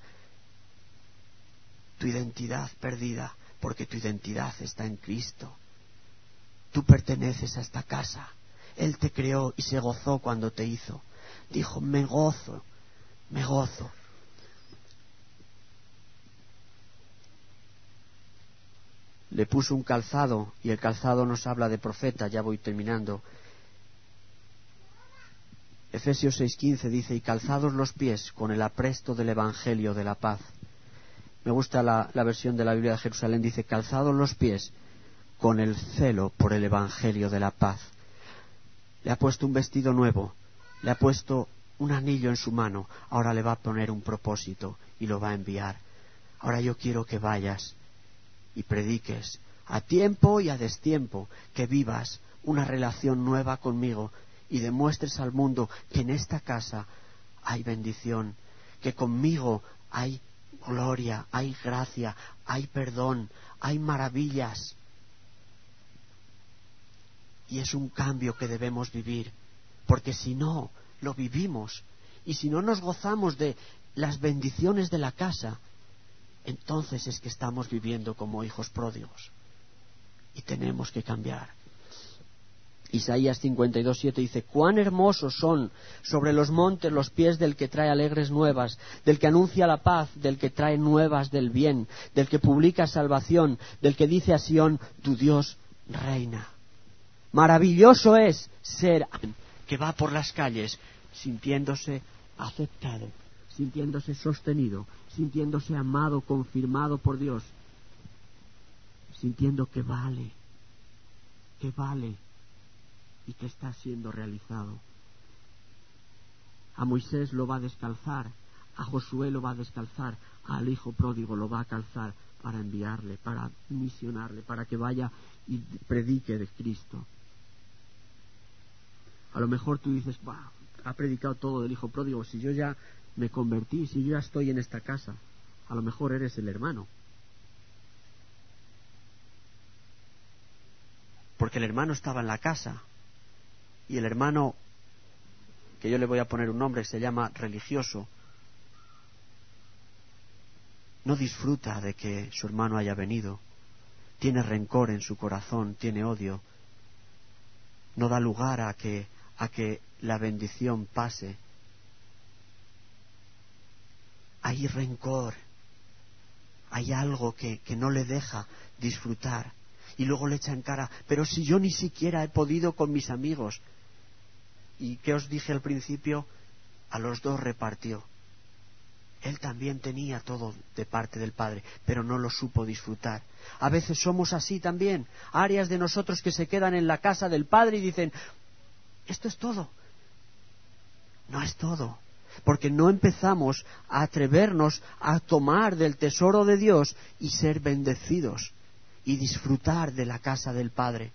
tu identidad perdida, porque tu identidad está en Cristo. Tú perteneces a esta casa. Él te creó y se gozó cuando te hizo. Dijo, me gozo. Le puso un calzado, y el calzado nos habla de profeta. Ya voy terminando. Efesios 6:15 dice, y calzados los pies con el apresto del Evangelio de la paz. Me gusta la versión de la Biblia de Jerusalén, dice, calzados los pies con el celo por el Evangelio de la paz. Le ha puesto un vestido nuevo, le ha puesto un anillo en su mano, ahora le va a poner un propósito y lo va a enviar. Ahora yo quiero que vayas y prediques a tiempo y a destiempo, que vivas una relación nueva conmigo y demuestres al mundo que en esta casa hay bendición, que conmigo hay gloria, hay gracia, hay perdón, hay maravillas. Y es un cambio que debemos vivir, porque si no lo vivimos y si no nos gozamos de las bendiciones de la casa, entonces es que estamos viviendo como hijos pródigos y tenemos que cambiar. Isaías 52:7 dice, cuán hermosos son sobre los montes los pies del que trae alegres nuevas, del que anuncia la paz, del que trae nuevas del bien, del que publica salvación, del que dice a Sión, tu Dios reina. Maravilloso es ser que va por las calles sintiéndose aceptado, sintiéndose sostenido, sintiéndose amado, confirmado por Dios, sintiendo que vale y que está siendo realizado. A Moisés lo va a descalzar, a Josué lo va a descalzar, al hijo pródigo lo va a calzar para enviarle, para misionarle, para que vaya y predique de Cristo. A lo mejor tú dices, ha predicado todo del hijo pródigo, si yo ya me convertí, si yo ya estoy en esta casa. A lo mejor eres el hermano. Porque el hermano estaba en la casa y el hermano, que yo le voy a poner un nombre, se llama religioso, no disfruta de que su hermano haya venido, tiene rencor en su corazón, tiene odio, no da lugar a que la bendición pase. Hay rencor, hay algo que no le deja disfrutar, y luego le echa en cara, pero si yo ni siquiera he podido con mis amigos. ¿Y qué os dije al principio? A los dos repartió. Él también tenía todo de parte del Padre, pero no lo supo disfrutar. A veces somos así también, áreas de nosotros que se quedan en la casa del Padre y dicen, esto es todo. No es todo, porque no empezamos a atrevernos a tomar del tesoro de Dios y ser bendecidos y disfrutar de la casa del Padre.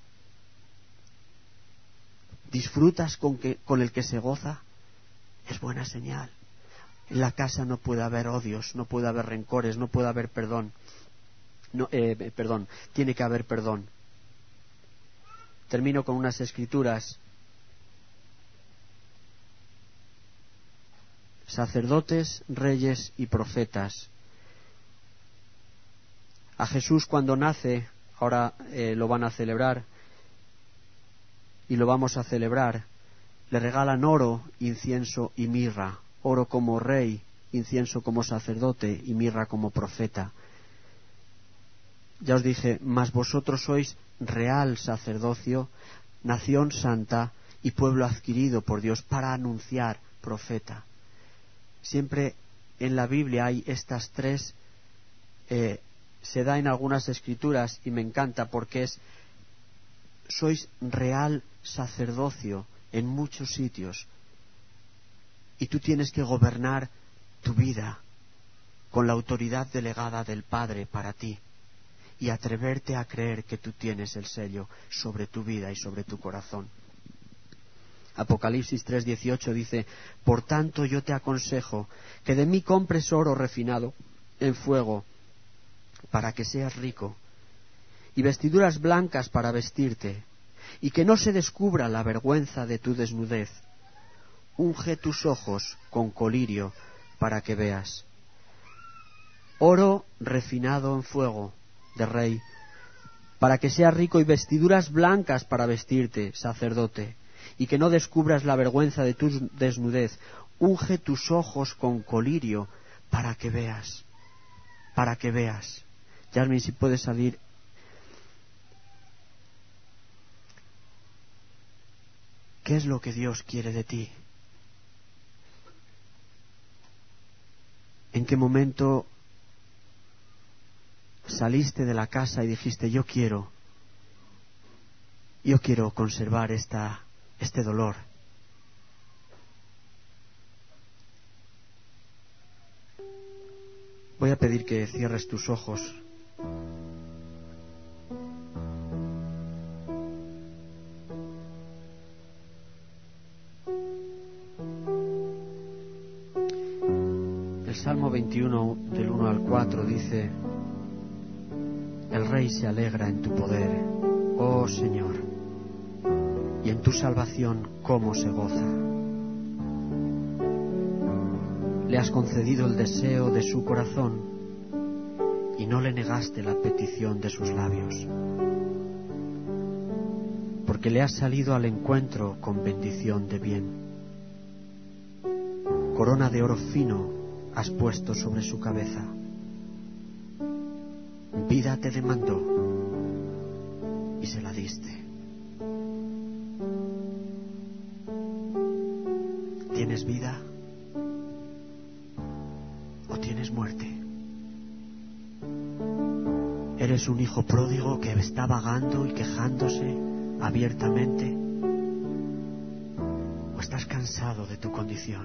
¿Disfrutas con el que se goza? Es buena señal. En la casa no puede haber odios, no puede haber rencores, no puede haber perdón. Tiene que haber perdón. Termino con unas escrituras. Sacerdotes, reyes y profetas. A Jesús cuando nace, ahora lo van a celebrar y lo vamos a celebrar, Le regalan oro, incienso y mirra, oro como rey, incienso como sacerdote y mirra como profeta. Ya os dije, mas vosotros sois real sacerdocio, nación santa y pueblo adquirido por Dios para anunciar, profeta. Siempre en la Biblia hay estas tres, se da en algunas escrituras y me encanta porque sois real sacerdocio en muchos sitios y tú tienes que gobernar tu vida con la autoridad delegada del Padre para ti y atreverte a creer que tú tienes el sello sobre tu vida y sobre tu corazón. Apocalipsis 3:18 dice: por tanto yo te aconsejo que de mí compres oro refinado en fuego para que seas rico, y vestiduras blancas para vestirte, y que no se descubra la vergüenza de tu desnudez. Unge tus ojos con colirio para que veas. Oro refinado en fuego de rey, para que seas rico, y vestiduras blancas para vestirte, sacerdote, y que no descubras la vergüenza de tu desnudez. Unge tus ojos con colirio para que veas. Para que veas. Yasmin, si puedes salir. ¿Qué es lo que Dios quiere de ti? ¿En qué momento saliste de la casa y dijiste: yo quiero conservar este dolor? Voy a pedir que cierres tus ojos. El Salmo 21, del 1 al 4, dice: el Rey se alegra en tu poder, oh Señor, y en tu salvación cómo se goza. Le has concedido el deseo de su corazón y no le negaste la petición de sus labios, porque le has salido al encuentro con bendición de bien. Corona de oro fino has puesto sobre su cabeza. Vida te demandó y se la diste. ¿Tienes vida o tienes muerte? ¿Eres un hijo pródigo que está vagando y quejándose abiertamente? ¿O estás cansado de tu condición?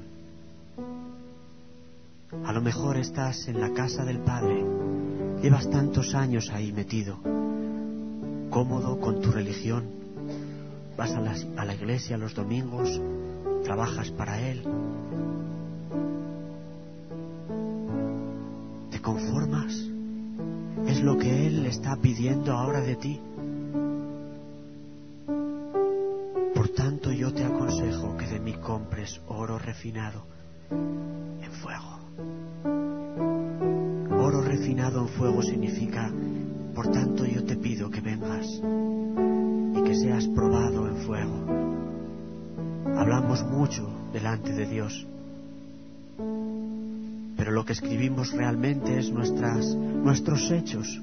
A lo mejor estás en la casa del Padre. Llevas tantos años ahí metido, cómodo con tu religión. Vas a la iglesia los domingos, trabajas para Él. ¿Te conformas? ¿Es lo que Él está pidiendo ahora de ti? Por tanto, yo te aconsejo que de mí compres oro refinado en fuego. Oro refinado en fuego significa: por tanto yo te pido que vengas y que seas probado en fuego. Hablamos mucho delante de Dios, pero lo que escribimos realmente es nuestros hechos.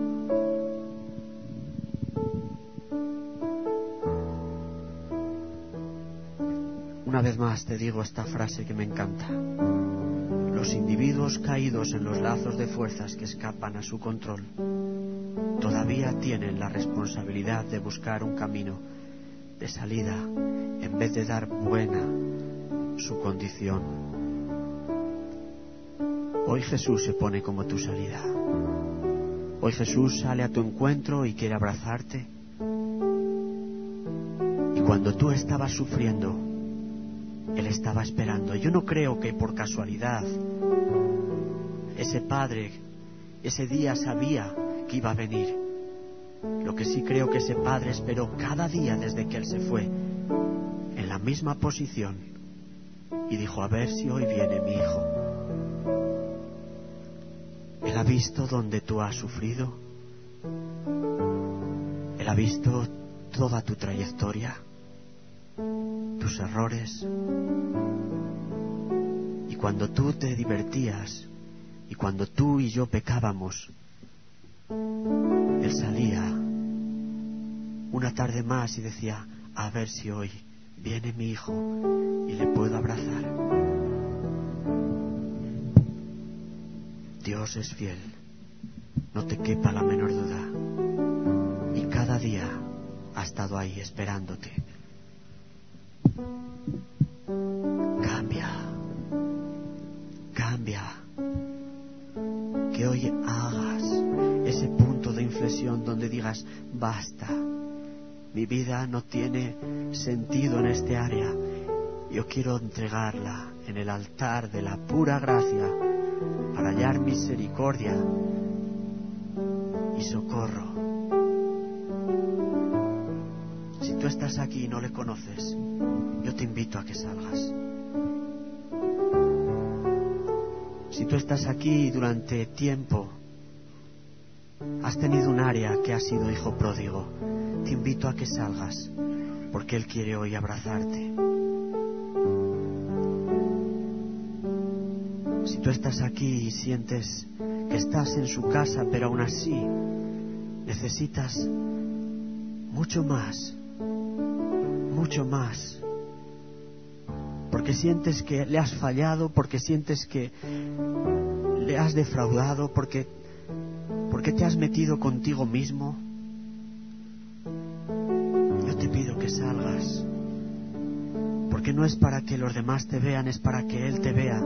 Una vez más te digo esta frase que me encanta: los individuos caídos en los lazos de fuerzas que escapan a su control todavía tienen la responsabilidad de buscar un camino de salida en vez de dar buena su condición. Hoy Jesús se pone como tu salida. Hoy Jesús sale a tu encuentro y quiere abrazarte. Y cuando tú estabas sufriendo, Él estaba esperando. Yo no creo que por casualidad ese padre ese día sabía que iba a venir. Lo que sí creo que ese padre esperó cada día desde que Él se fue en la misma posición y dijo: a ver si hoy viene mi hijo. Él ha visto donde tú has sufrido. Él ha visto toda tu trayectoria. tus errores. Y cuando tú te divertías y cuando tú y yo pecábamos, Él salía una tarde más y decía: a ver si hoy viene mi hijo y le puedo abrazar. Dios es fiel, no te quepa la menor duda. Y cada día ha estado ahí esperándote. Cambia. Que hoy hagas ese punto de inflexión donde digas: basta, mi vida no tiene sentido en este área. Yo quiero entregarla en el altar de la pura gracia para hallar misericordia y socorro. Si tú estás aquí y no le conoces, yo te invito a que salgas. Si tú estás aquí y durante tiempo has tenido un área que ha sido hijo pródigo, te invito a que salgas, porque Él quiere hoy abrazarte. Si tú estás aquí y sientes que estás en su casa, pero aún así necesitas mucho más, porque sientes que le has fallado, porque sientes que le has defraudado, porque te has metido contigo mismo, yo te pido que salgas, porque no es para que los demás te vean, es para que Él te vea.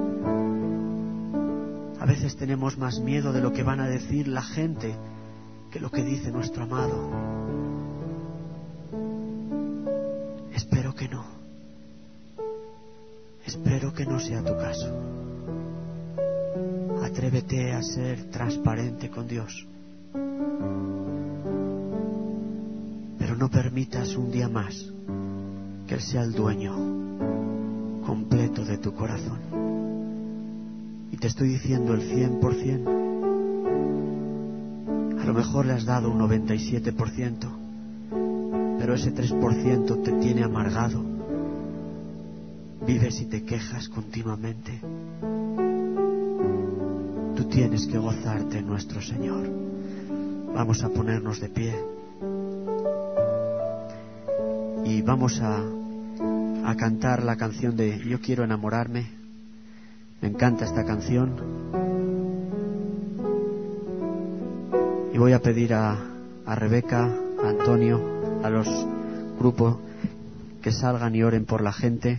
A veces tenemos más miedo de lo que van a decir la gente que lo que dice nuestro amado. Espero que no sea tu caso. Atrévete a ser transparente con Dios. Pero no permitas un día más que Él sea el dueño completo de tu corazón. Y te estoy diciendo el 100%. A lo mejor le has dado un 97%, pero ese 3% te tiene amargado. Vives y te quejas continuamente. Tú tienes que gozarte en nuestro Señor. Vamos a ponernos de pie y vamos a cantar la canción de Yo quiero enamorarme. Me encanta esta canción. Y voy a pedir a Rebeca, a Antonio, a los grupos que salgan y oren por la gente.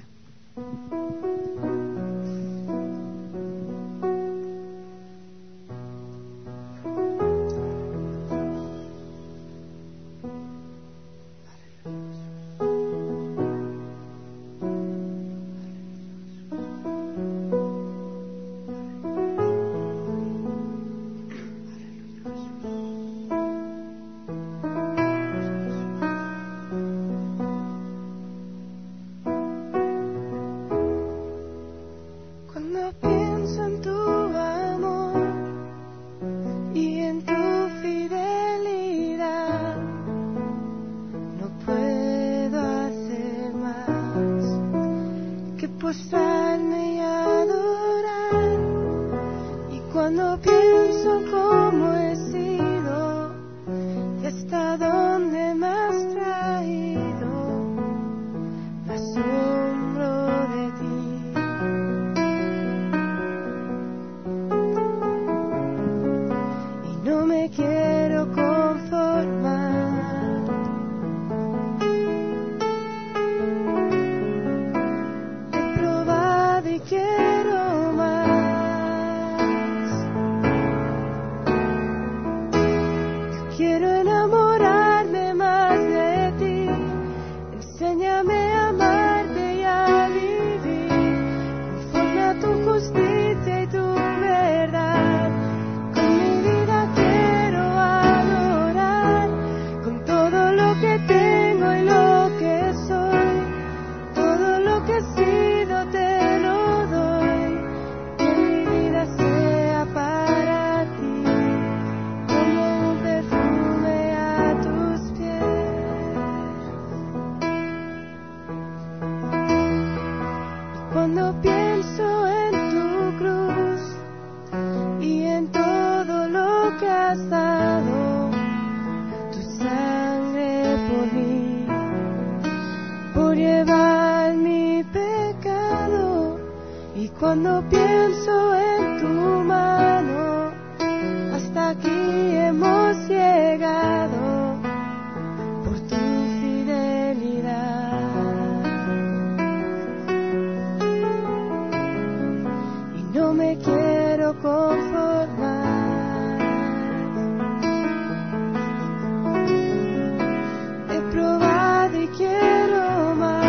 cuando pienso en tu cruz y en todo lo que has dado, tu sangre por mí, por llevar mi pecado. Y cuando pienso en tu mano, hasta aquí hemos llegado por tu fidelidad. Y no me quiero conformar. He probado y quiero más.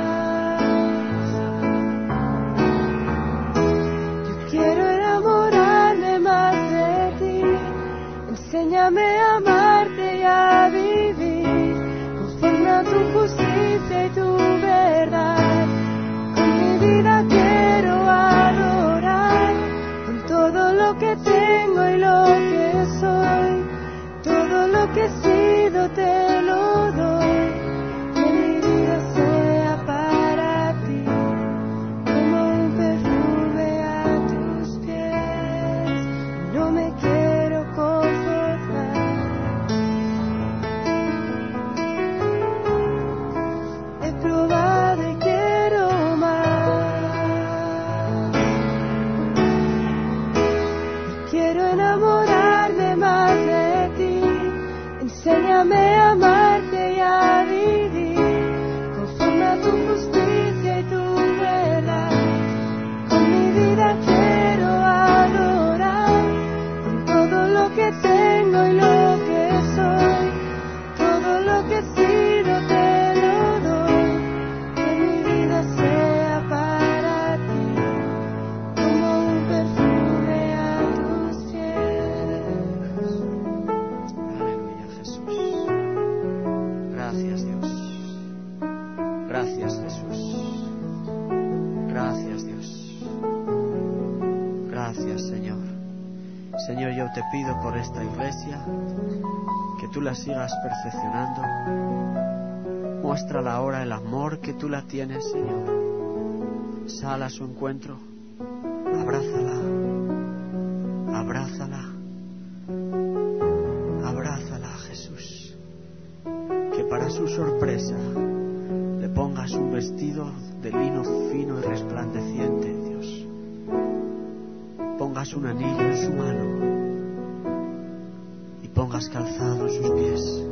Yo quiero enamorarme más de ti. Enséñame a amarte y a vivir conforme a tu justicia y tu verdad. Con mi vida quiero adorar, con todo lo que tengo y lo que soy, todo lo que he sido te lo doy. Que mi vida sea para ti, como un perfume a tus pies. No me quiero conformar. He probado y quiero más. Quiero enamorarme más de ti. Enséñame a amarte y a vivir conforme a tu justicia y tu verdad. Con mi vida quiero adorar, con todo lo que tengo y lo que soy, todo lo que he sido te lo doy. Que mi vida sea para ti, como un perfume a tus pies. Aleluya, Jesús. Gracias, Dios. Gracias, Jesús. Gracias, Dios. Gracias, Señor. Señor, yo te pido por esta iglesia que tú la sigas perfeccionando. Muéstrala ahora el amor que tú la tienes, Señor. Sal a su encuentro. Abrázala. Abrázala. Abrázala, Jesús. Que para su sorpresa le pongas un vestido de lino fino y resplandeciente, Dios. Pongas un anillo en su mano y pongas calzado en sus pies.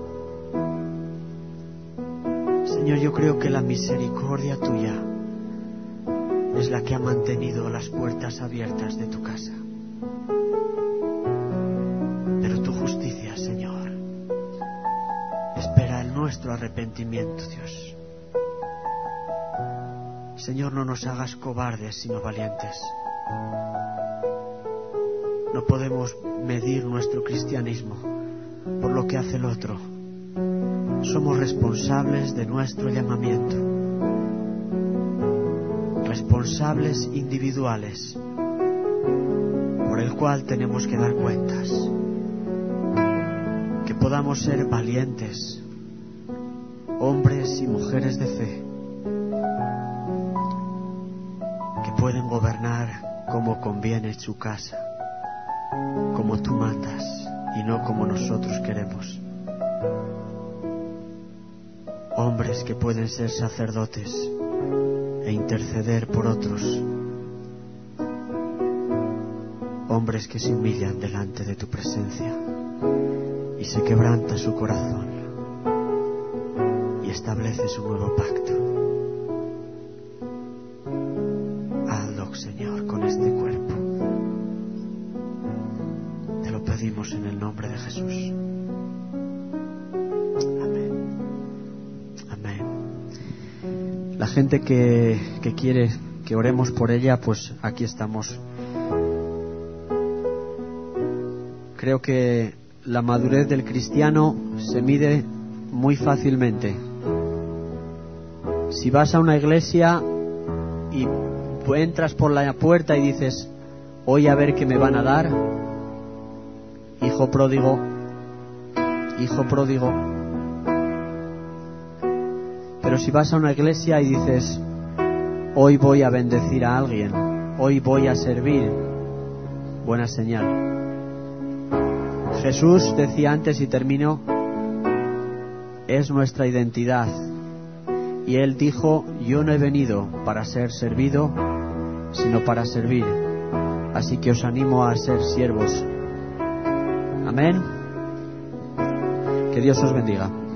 Señor, yo creo que la misericordia tuya es la que ha mantenido las puertas abiertas de tu casa. Pero tu justicia, Señor, espera el nuestro arrepentimiento, Dios. Señor, no nos hagas cobardes, sino valientes. No podemos medir nuestro cristianismo por lo que hace el otro. Somos responsables de nuestro llamamiento, responsables individuales por el cual tenemos que dar cuentas. Que podamos ser valientes, hombres y mujeres de fe, que pueden gobernar como conviene su casa, como tú mandas y no como nosotros queremos. Hombres que pueden ser sacerdotes e interceder por otros. Hombres que se humillan delante de tu presencia y se quebranta su corazón y establece su nuevo pacto. Hazlo, Señor, con este cuerpo. Te lo pedimos en el nombre de Jesús. La gente que quiere que oremos por ella, pues aquí estamos. Creo que la madurez del cristiano se mide muy fácilmente. Si vas a una iglesia y entras por la puerta y dices, voy a ver qué me van a dar, hijo pródigo, hijo pródigo. Pero si vas a una iglesia y dices, hoy voy a bendecir a alguien, hoy voy a servir. Buena señal. Jesús decía antes, y termino, es nuestra identidad. Y Él dijo, yo no he venido para ser servido, sino para servir. Así que os animo a ser siervos. Amén. Que Dios os bendiga.